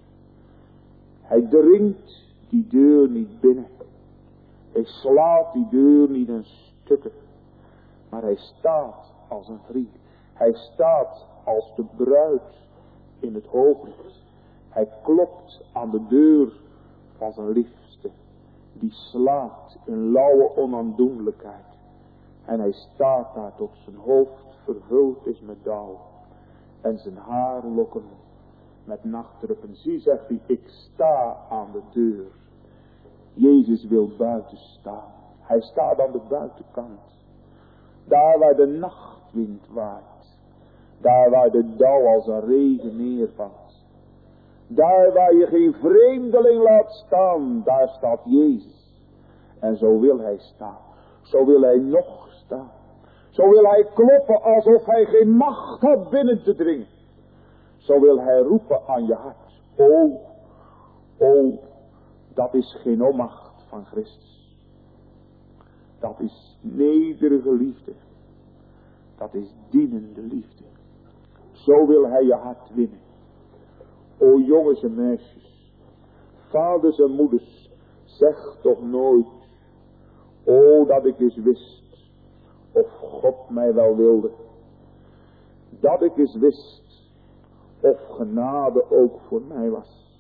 Hij dringt die deur niet binnen. Hij slaat die deur niet in stukken. Maar hij staat als een vriend. Hij staat als de bruid in het hooglicht. Hij klopt aan de deur van zijn liefste. Die slaat in lauwe onaandoenlijkheid. En hij staat daar tot zijn hoofd vervuld is met dauw. En zijn haarlokken met nachtdruppen. Zie, zegt hij, ik sta aan de deur. Jezus wil buiten staan. Hij staat aan de buitenkant. Daar waar de nachtwind waait. Daar waar de dauw als een regen neervalt. Daar waar je geen vreemdeling laat staan. Daar staat Jezus. En zo wil hij staan. Zo wil hij nog staan. Zo wil hij kloppen alsof hij geen macht had binnen te dringen. Zo wil hij roepen aan je hart. O, dat is geen onmacht van Christus. Dat is nederige liefde. Dat is dienende liefde. Zo wil hij je hart winnen. O jongens en meisjes. Vaders en moeders. Zeg toch nooit. O, dat ik eens wist. Of God mij wel wilde. Dat ik eens wist. Of genade ook voor mij was.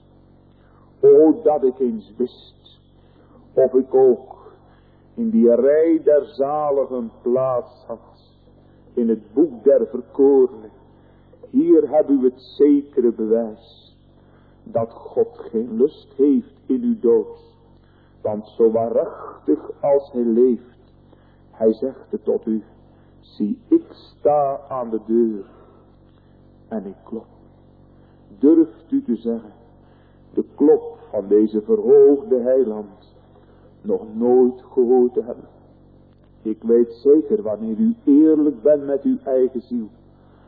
O, dat ik eens wist. Of ik ook in die rij der zaligen plaats had. In het boek der verkorenen. Hier heb u het zekere bewijs. Dat God geen lust heeft in uw dood. Want zo waarachtig als hij leeft. Hij zegt het tot u. Zie, ik sta aan de deur. En ik klop. Durft u te zeggen. De klop van deze verhoogde heiland. Nog nooit gehoord te hebben. Ik weet zeker wanneer u eerlijk bent met uw eigen ziel.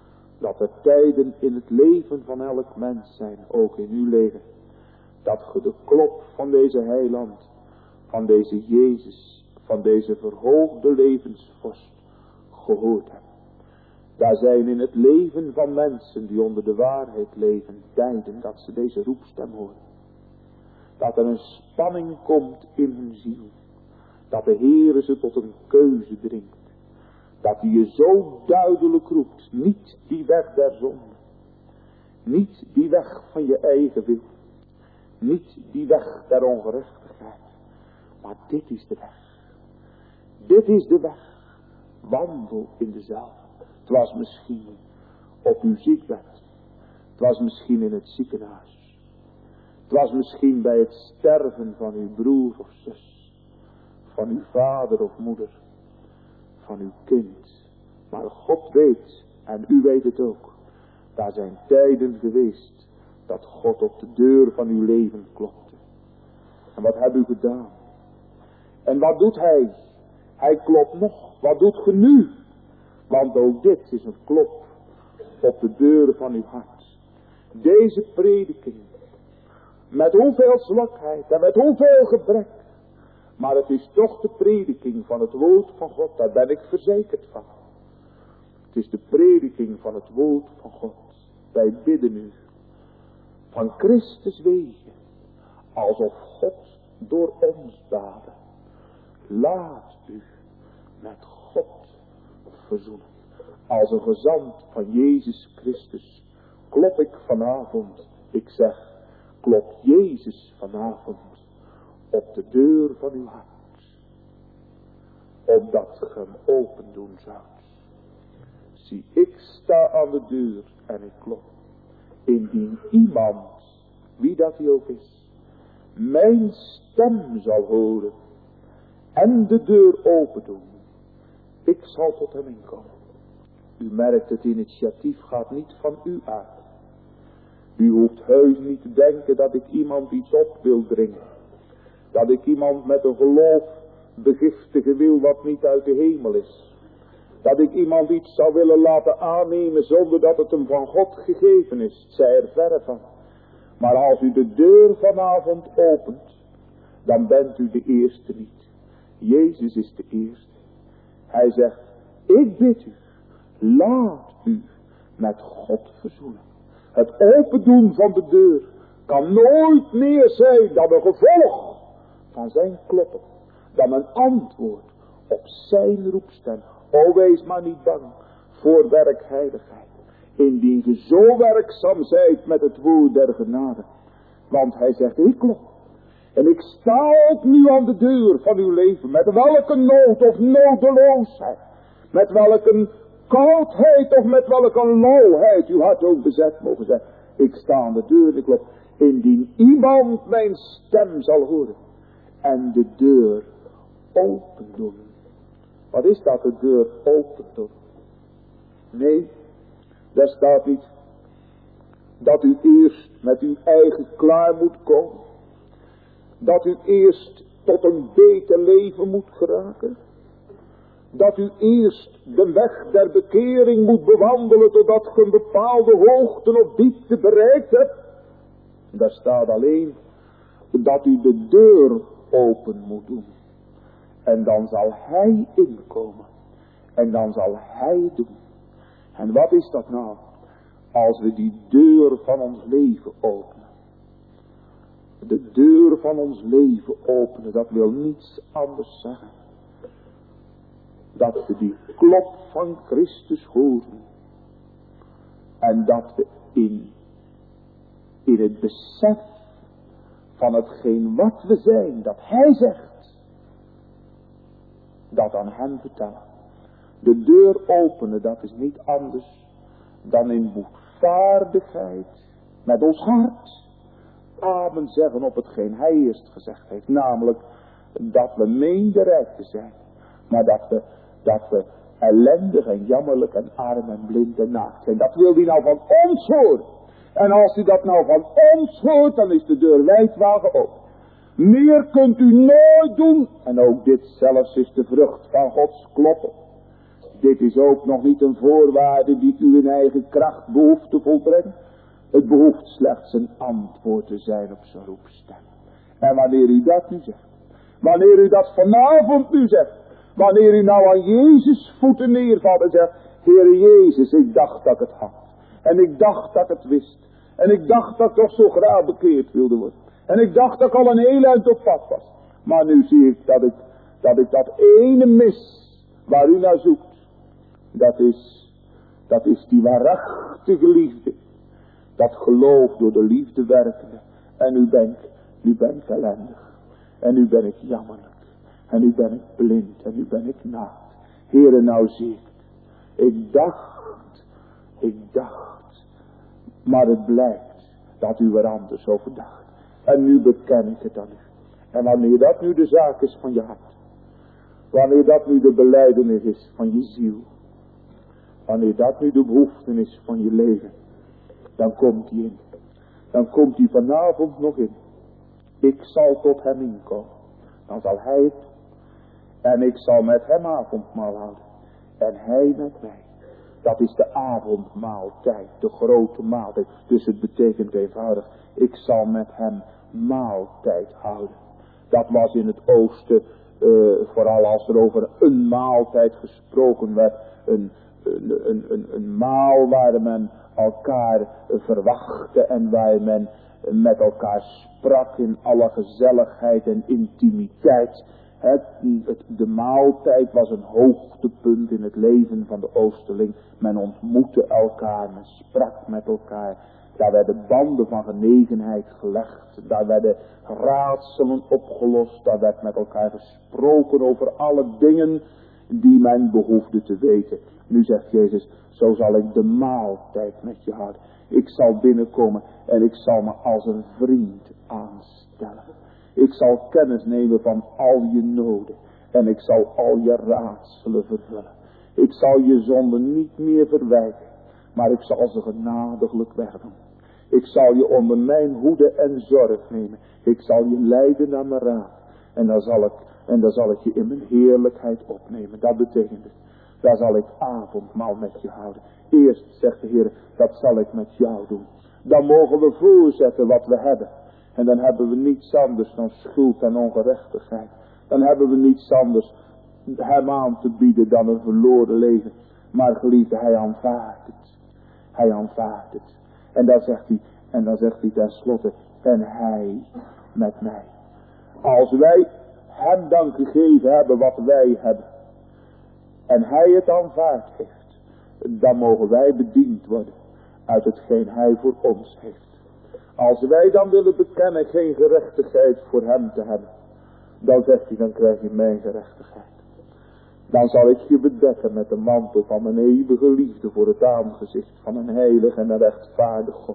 dat er tijden in het leven van elk mens zijn, ook in uw leven, dat ge de klop van deze heiland, van deze Jezus, van deze verhoogde levensvorst gehoord hebt. Daar zijn in het leven van mensen die onder de waarheid leven, tijden dat ze deze roepstem horen. Dat er een spanning komt in hun ziel. Dat de Heere ze tot een keuze dringt. Dat hij je zo duidelijk roept. Niet die weg der zonde. Niet die weg van je eigen wil. Niet die weg der ongerechtigheid. Maar dit is de weg. Dit is de weg. Wandel in dezelfde. Het was misschien op uw ziekbed. Het was misschien in het ziekenhuis. Het was misschien bij het sterven van uw broer of zus. Van uw vader of moeder. Van uw kind. Maar God weet, en u weet het ook. Daar zijn tijden geweest dat God op de deur van uw leven klopte. En wat hebt u gedaan? En wat doet hij? Hij klopt nog. Wat doet ge nu? Want ook dit is een klop op de deur van uw hart. Deze prediking. Met hoeveel zwakheid en met hoeveel gebrek. Maar het is toch de prediking van het woord van God. Daar ben ik verzekerd van. Het is de prediking van het woord van God. Wij bidden u. Van Christus wegen. Alsof God door ons baden. Laat u met God verzoenen. Als een gezant van Jezus Christus klop ik vanavond. Ik zeg, klop Jezus vanavond op de deur van uw hart. Opdat ge hem open doen zoudt. Zie, ik sta aan de deur en ik klop. Indien iemand, wie dat hij ook is, mijn stem zal horen en de deur open doen. Ik zal tot hem inkomen. U merkt, het initiatief gaat niet van u uit. U hoeft heus niet te denken dat ik iemand iets op wil dringen. Dat ik iemand met een geloof begiftigen wil wat niet uit de hemel is. Dat ik iemand iets zou willen laten aannemen zonder dat het hem van God gegeven is. Het zij er verre van. Maar als u de deur vanavond opent, dan bent u de eerste niet. Jezus is de eerste. Hij zegt, ik bid u, laat u met God verzoenen. Het open doen van de deur kan nooit meer zijn dan een gevolg van zijn kloppen. Dan een antwoord op zijn roepstem. O, wees maar niet bang voor werkheiligheid. Indien ge zo werkzaam zijt met het woord der genade. Want hij zegt, ik klop. En ik sta ook nu aan de deur van uw leven. Met welke nood of nodeloosheid. Met welke koudheid of met welke lauwheid uw hart ook bezet mogen zijn. Ik sta aan de deur en ik klop. Indien iemand mijn stem zal horen. En de deur open doen. Wat is dat, de deur open doen? Nee, daar staat niet dat u eerst met uw eigen klaar moet komen. Dat u eerst tot een beter leven moet geraken. Dat u eerst de weg der bekering moet bewandelen totdat ge een bepaalde hoogte of diepte bereikt hebt. Daar staat alleen dat u de deur open moet doen. En dan zal hij inkomen. En dan zal hij doen. En wat is dat nou? Als we die deur van ons leven openen. De deur van ons leven openen, dat wil niets anders zeggen. Dat we die klop van Christus horen. En dat we in het besef van hetgeen wat we zijn, dat hij zegt, dat aan hem vertellen. De deur openen, dat is niet anders dan in boetvaardigheid met ons hart amen zeggen op hetgeen hij eerst gezegd heeft. Namelijk dat we meenden rijk te zijn. Maar dat we ellendig en jammerlijk en arm en blind en naakt zijn. Dat wil hij nou van ons horen. En als u dat nou van ons hoort, dan is de deur wijdwagen open. Meer kunt u nooit doen. En ook dit zelfs is de vrucht van Gods kloppen. Dit is ook nog niet een voorwaarde die u in eigen kracht behoeft te volbrengen. Het behoeft slechts een antwoord te zijn op zijn roepstem. En wanneer u dat nu zegt, wanneer u dat vanavond nu zegt, wanneer u nou aan Jezus voeten neervalt en zegt, Heere Jezus, ik dacht dat ik het had. En ik dacht dat ik het wist. En ik dacht dat ik toch zo graag bekeerd wilde worden. En ik dacht dat ik al een heel eind op pad was. Maar nu zie ik dat ik dat ene mis waar u naar zoekt. Dat is die waarachtige liefde. Dat geloof door de liefde werkende. En nu ben ik ellendig. En nu ben ik jammerlijk. En nu ben ik blind. En nu ben ik naakt. Heere, nou zie ik het. Ik dacht. Maar het blijkt dat u er anders over dacht. En nu beken ik het aan u. En wanneer dat nu de zaak is van je hart. Wanneer dat nu de belijdenis is van je ziel. Wanneer dat nu de behoefte is van je leven. Dan komt hij in. Dan komt hij vanavond nog in. Ik zal tot hem inkomen. Dan zal hij het. En ik zal met hem avondmaal houden. En hij met mij. Dat is de avondmaaltijd. De grote maaltijd. Dus het betekent eenvoudig. Ik zal met hem maaltijd houden. Dat was in het oosten. Vooral als er over een maaltijd gesproken werd. Een maal waar men elkaar verwachtte. En waar men met elkaar sprak in alle gezelligheid en intimiteit. De maaltijd was een hoogtepunt in het leven van de oosterling. Men ontmoette elkaar, men sprak met elkaar. Daar werden banden van genegenheid gelegd. Daar werden raadselen opgelost. Daar werd met elkaar gesproken over alle dingen die men behoefde te weten. Nu zegt Jezus, zo zal ik de maaltijd met je houden. Ik zal binnenkomen en ik zal me als een vriend aanstellen. Ik zal kennis nemen van al je noden. En ik zal al je raadselen vervullen. Ik zal je zonden niet meer verwijten. Maar ik zal ze genadiglijk wegdoen. Ik zal je onder mijn hoede en zorg nemen. Ik zal je leiden naar mijn raad. En dan zal ik je in mijn heerlijkheid opnemen. Dat betekent het. Daar zal ik avondmaal met je houden. Eerst, zegt de Heer, dat zal ik met jou doen. Dan mogen we voorzetten wat we hebben. En dan hebben we niets anders dan schuld en ongerechtigheid. Dan hebben we niets anders hem aan te bieden dan een verloren leven. Maar geliefde, hij aanvaardt het. Hij aanvaardt het. En dan zegt hij tenslotte, en hij met mij. Als wij hem dan gegeven hebben wat wij hebben. En hij het aanvaard heeft. Dan mogen wij bediend worden uit hetgeen hij voor ons heeft. Als wij dan willen bekennen geen gerechtigheid voor hem te hebben. Dan zegt hij, dan krijg je mijn gerechtigheid. Dan zal ik je bedekken met de mantel van mijn eeuwige liefde voor het aangezicht van een heilig en een rechtvaardig God.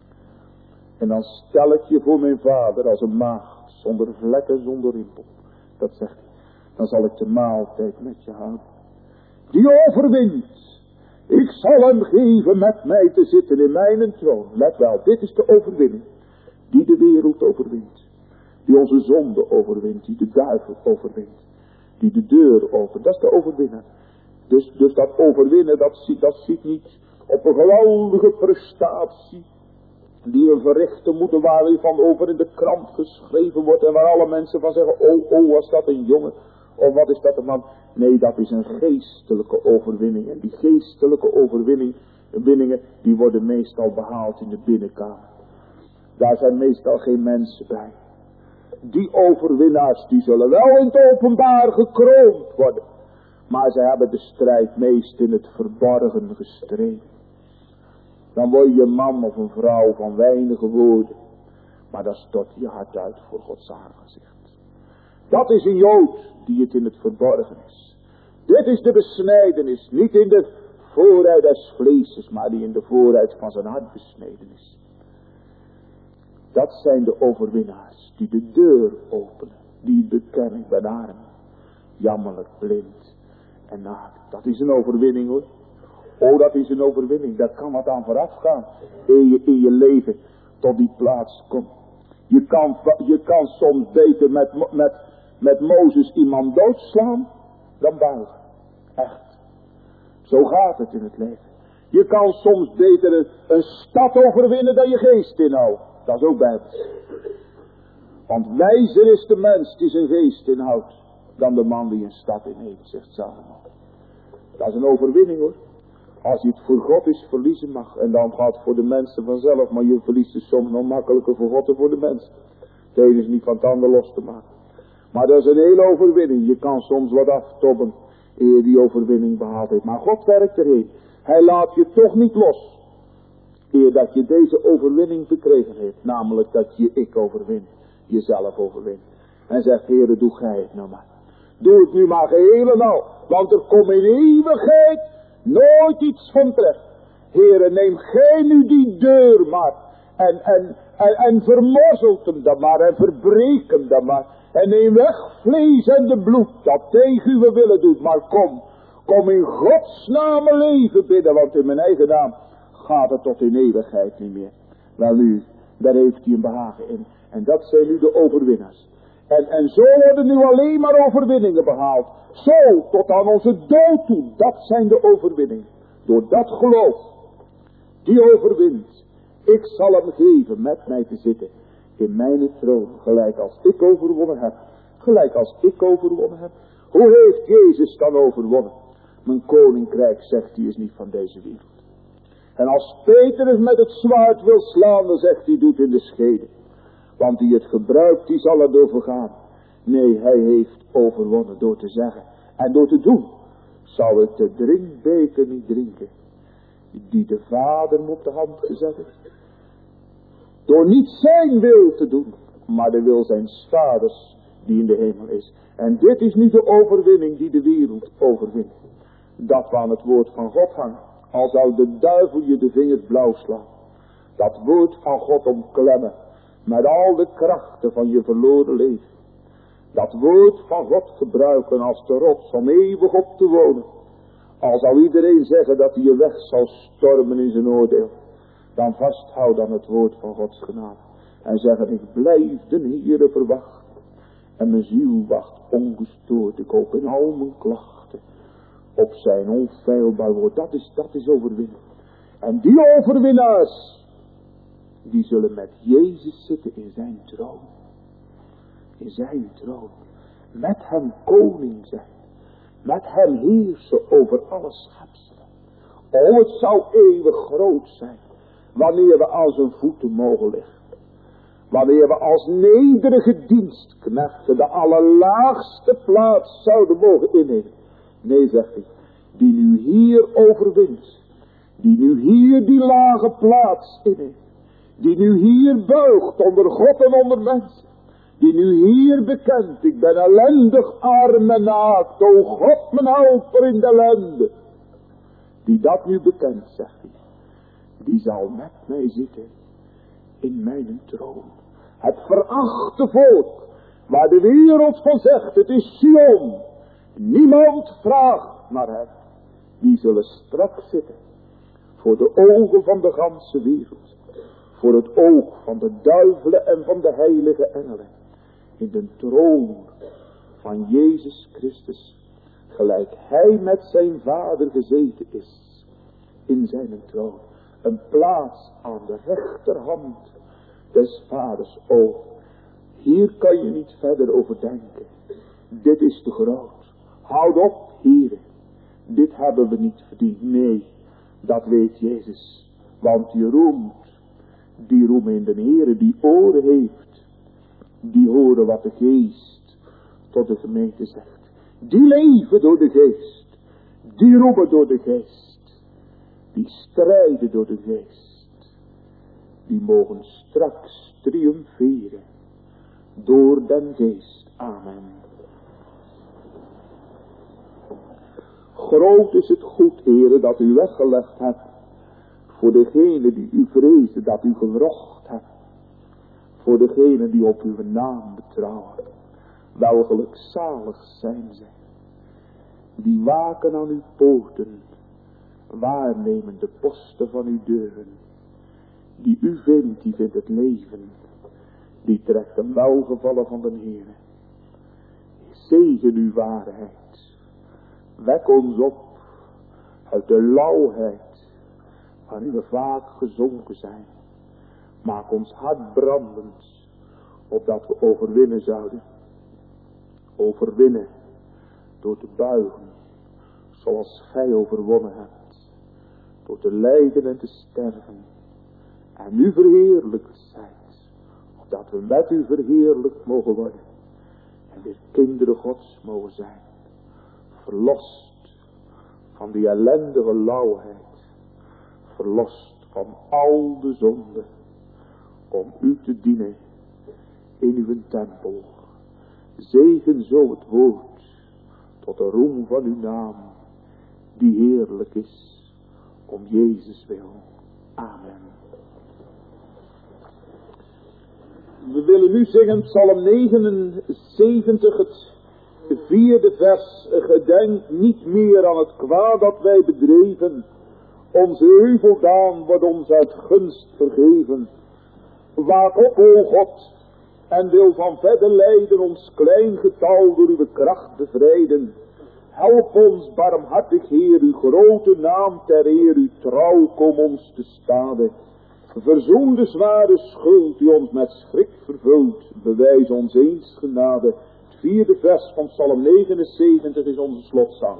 En dan stel ik je voor mijn vader als een maagd, zonder vlekken, zonder rimpel. Dat zegt hij. Dan zal ik de maaltijd met je houden. Die overwint. Ik zal hem geven met mij te zitten in mijn troon. Let wel, dit is de overwinning. Die de wereld overwint. Die onze zonde overwint. Die de duivel overwint. Die de deur opent. Dat is de overwinnaar. Dus dat overwinnen, dat ziet niet op een geweldige prestatie. Die we verrichten moeten, waar we van over in de krant geschreven wordt. En waar alle mensen van zeggen, oh, was dat een jongen. Of wat is dat een man? Nee, dat is een geestelijke overwinning. En die geestelijke overwinningen, die worden meestal behaald in de binnenkamer. Daar zijn meestal geen mensen bij. Die overwinnaars, die zullen wel in het openbaar gekroond worden. Maar zij hebben de strijd meest in het verborgen gestreden. Dan word je een man of een vrouw van weinige woorden. Maar dan stort je hart uit voor Gods aangezicht. Dat is een Jood die het in het verborgen is. Dit is de besnijdenis. Niet in de vooruit des vleeses, maar die in de vooruit van zijn hart besneden is. Dat zijn de overwinnaars die de deur openen. Die bekennen, ik ben arm, jammerlijk, blind en naakt. Dat is een overwinning hoor. Oh, dat is een overwinning. Daar kan wat aan vooraf gaan. In je leven tot die plaats komt. Je kan soms beter met Mozes iemand doodslaan dan buigen. Echt. Zo gaat het in het leven. Je kan soms beter een stad overwinnen dan je geest inhoudt. Dat is ook bijbels. Want wijzer is de mens die zijn geest inhoudt dan de man die een stad inneemt, zegt Salomo. Dat is een overwinning hoor. Als je het voor God is verliezen mag. En dan gaat het voor de mensen vanzelf. Maar je verliest het soms nog makkelijker voor God dan voor de mensen. Het ene is niet van het ander los te maken. Maar dat is een hele overwinning. Je kan soms wat aftobben eer je die overwinning behaald heeft. Maar God werkt erheen. Hij laat je toch niet los. Eer dat je deze overwinning verkregen heeft. Namelijk dat je ik overwint. Jezelf overwint. En zegt, Heere, doe gij het nou maar. Doe het nu maar geheel en al. Want er komt in eeuwigheid nooit iets van terecht. Heere, neem gij nu die deur maar. En vermorzelt hem dan maar. En verbreek hem dan maar. En neem weg vlees en de bloed. Dat tegen uw willen doet. Maar kom in Gods naam leven bidden. Want in mijn eigen naam gaat het tot in eeuwigheid niet meer. Wel nu, daar heeft hij een behagen in. En dat zijn nu de overwinnaars. En zo worden nu alleen maar overwinningen behaald. Zo, tot aan onze dood toe. Dat zijn de overwinningen. Door dat geloof. Die overwint. Ik zal hem geven met mij te zitten. In mijn troon. Gelijk als ik overwonnen heb. Gelijk als ik overwonnen heb. Hoe heeft Jezus dan overwonnen? Mijn koninkrijk, zegt hij, is niet van deze wereld. En als Petrus met het zwaard wil slaan, dan zegt hij, doet in de schede. Want die het gebruikt, die zal er door vergaan. Nee, hij heeft overwonnen door te zeggen. En door te doen. Zou ik de drinkbeker niet drinken. Die de Vader me op de hand gezet heeft. Door niet zijn wil te doen. Maar de wil zijn vaders die in de hemel is. En dit is nu de overwinning die de wereld overwint. Dat we aan het woord van God hangen. Al zou de duivel je de vingers blauw slaan. Dat woord van God omklemmen. Met al de krachten van je verloren leven. Dat woord van God gebruiken als de rots om eeuwig op te wonen. Al zou iedereen zeggen dat hij je weg zal stormen in zijn oordeel. Dan vasthoud aan het woord van Gods genade. En zeggen, ik blijf de Heere verwachten. En mijn ziel wacht ongestoord. Ik hoop in al mijn klachten op zijn onfeilbaar woord. Dat is overwinnen. En die overwinnaars, die zullen met Jezus zitten in zijn troon. In zijn troon. Met hem koning zijn. Met hem heersen over alle schepselen. Oh, het zou eeuwig groot zijn. Wanneer we aan zijn voeten mogen liggen. Wanneer we als nederige dienstknechten de allerlaagste plaats zouden mogen innemen. Nee, zegt hij. Die nu hier overwint. Die nu hier die lage plaats inneemt. Die nu hier buigt onder God en onder mensen. Die nu hier bekent. Ik ben ellendig, arm en naakt. O God, mijn helper in de ellende. Die dat nu bekent, zegt hij. Die zal met mij zitten. In mijn troon. Het verachte volk. Waar de wereld van zegt. Het is Sion. Niemand vraagt naar hem. Die zullen straks zitten. Voor de ogen van de ganse wereld. Voor het oog van de duivelen en van de heilige engelen. In de troon van Jezus Christus. Gelijk hij met zijn Vader gezeten is. In zijn troon. Een plaats aan de rechterhand des Vaders. O, hier kan je niet verder over denken. Dit is te groot. Houd op, heren. Dit hebben we niet verdiend. Nee, dat weet Jezus. Want die roem in de Heere, die oren heeft. Die horen wat de geest tot de gemeente zegt. Die leven door de geest. Die roemen door de geest. Die strijden door de geest. Die mogen straks triomferen. Door den geest. Amen. Groot is het goed, Heere, dat u weggelegd hebt. Voor degene die u vreesde, dat u gewrocht hebt. Voor degene die op uw naam betrouwen. Wel gelukzalig zijn zij. Die waken aan uw poorten. Waarnemen de posten van uw deuren. Die u vindt, die vindt het leven. Die trekt een welgevallen van de Heere. Zegen uw waarheid. Wek ons op. uit de lauwheid waarin we vaak gezonken zijn. Maak ons hart brandend, opdat we overwinnen zouden. Overwinnen door te buigen, zoals gij overwonnen hebt. Door te lijden en te sterven. En u verheerlijkt zijt, opdat we met u verheerlijkt mogen worden. En weer kinderen Gods mogen zijn. Verlost van die ellendige lauwheid. Verlost van al de zonde. Om u te dienen in uw tempel. Zegen zo het woord tot de roem van uw naam. Die heerlijk is om Jezus wil. Amen. We willen nu zingen Psalm 79, het 4e vers. Gedenk niet meer aan het kwaad dat wij bedreven. Onze heuveldaan wordt ons uit gunst vergeven. Waak op, o God, en wil van verder lijden ons klein getal door uw kracht bevrijden. Help ons, barmhartig Heer, uw grote naam ter eer, uw trouw kom ons te stade. Verzoen de zware schuld die ons met schrik vervult, bewijs ons eens genade. Het 4e vers van Psalm 79 is onze slotzang.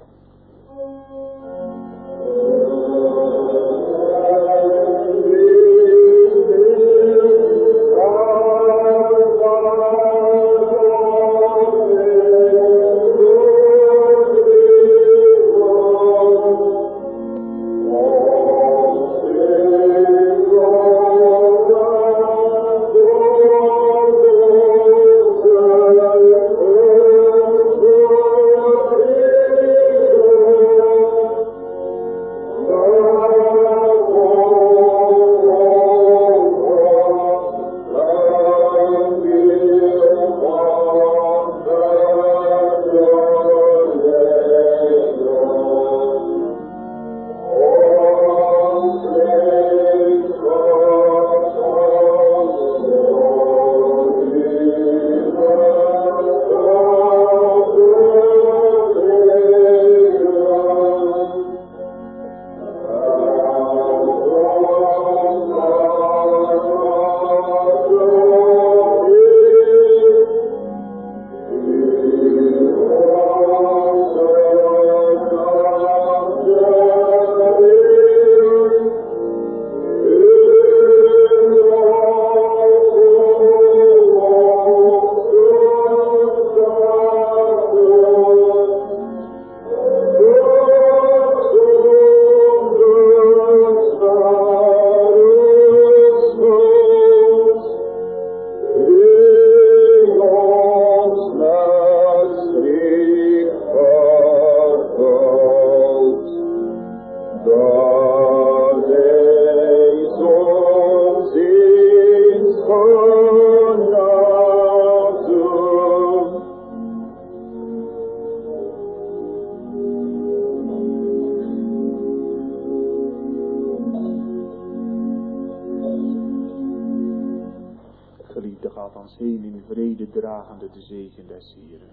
De zegen des Heeren.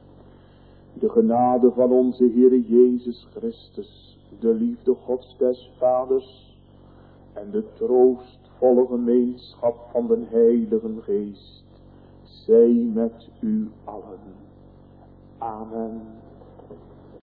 De genade van onze Heere Jezus Christus, de liefde Gods des Vaders en de troostvolle gemeenschap van de Heilige Geest, zij met u allen. Amen.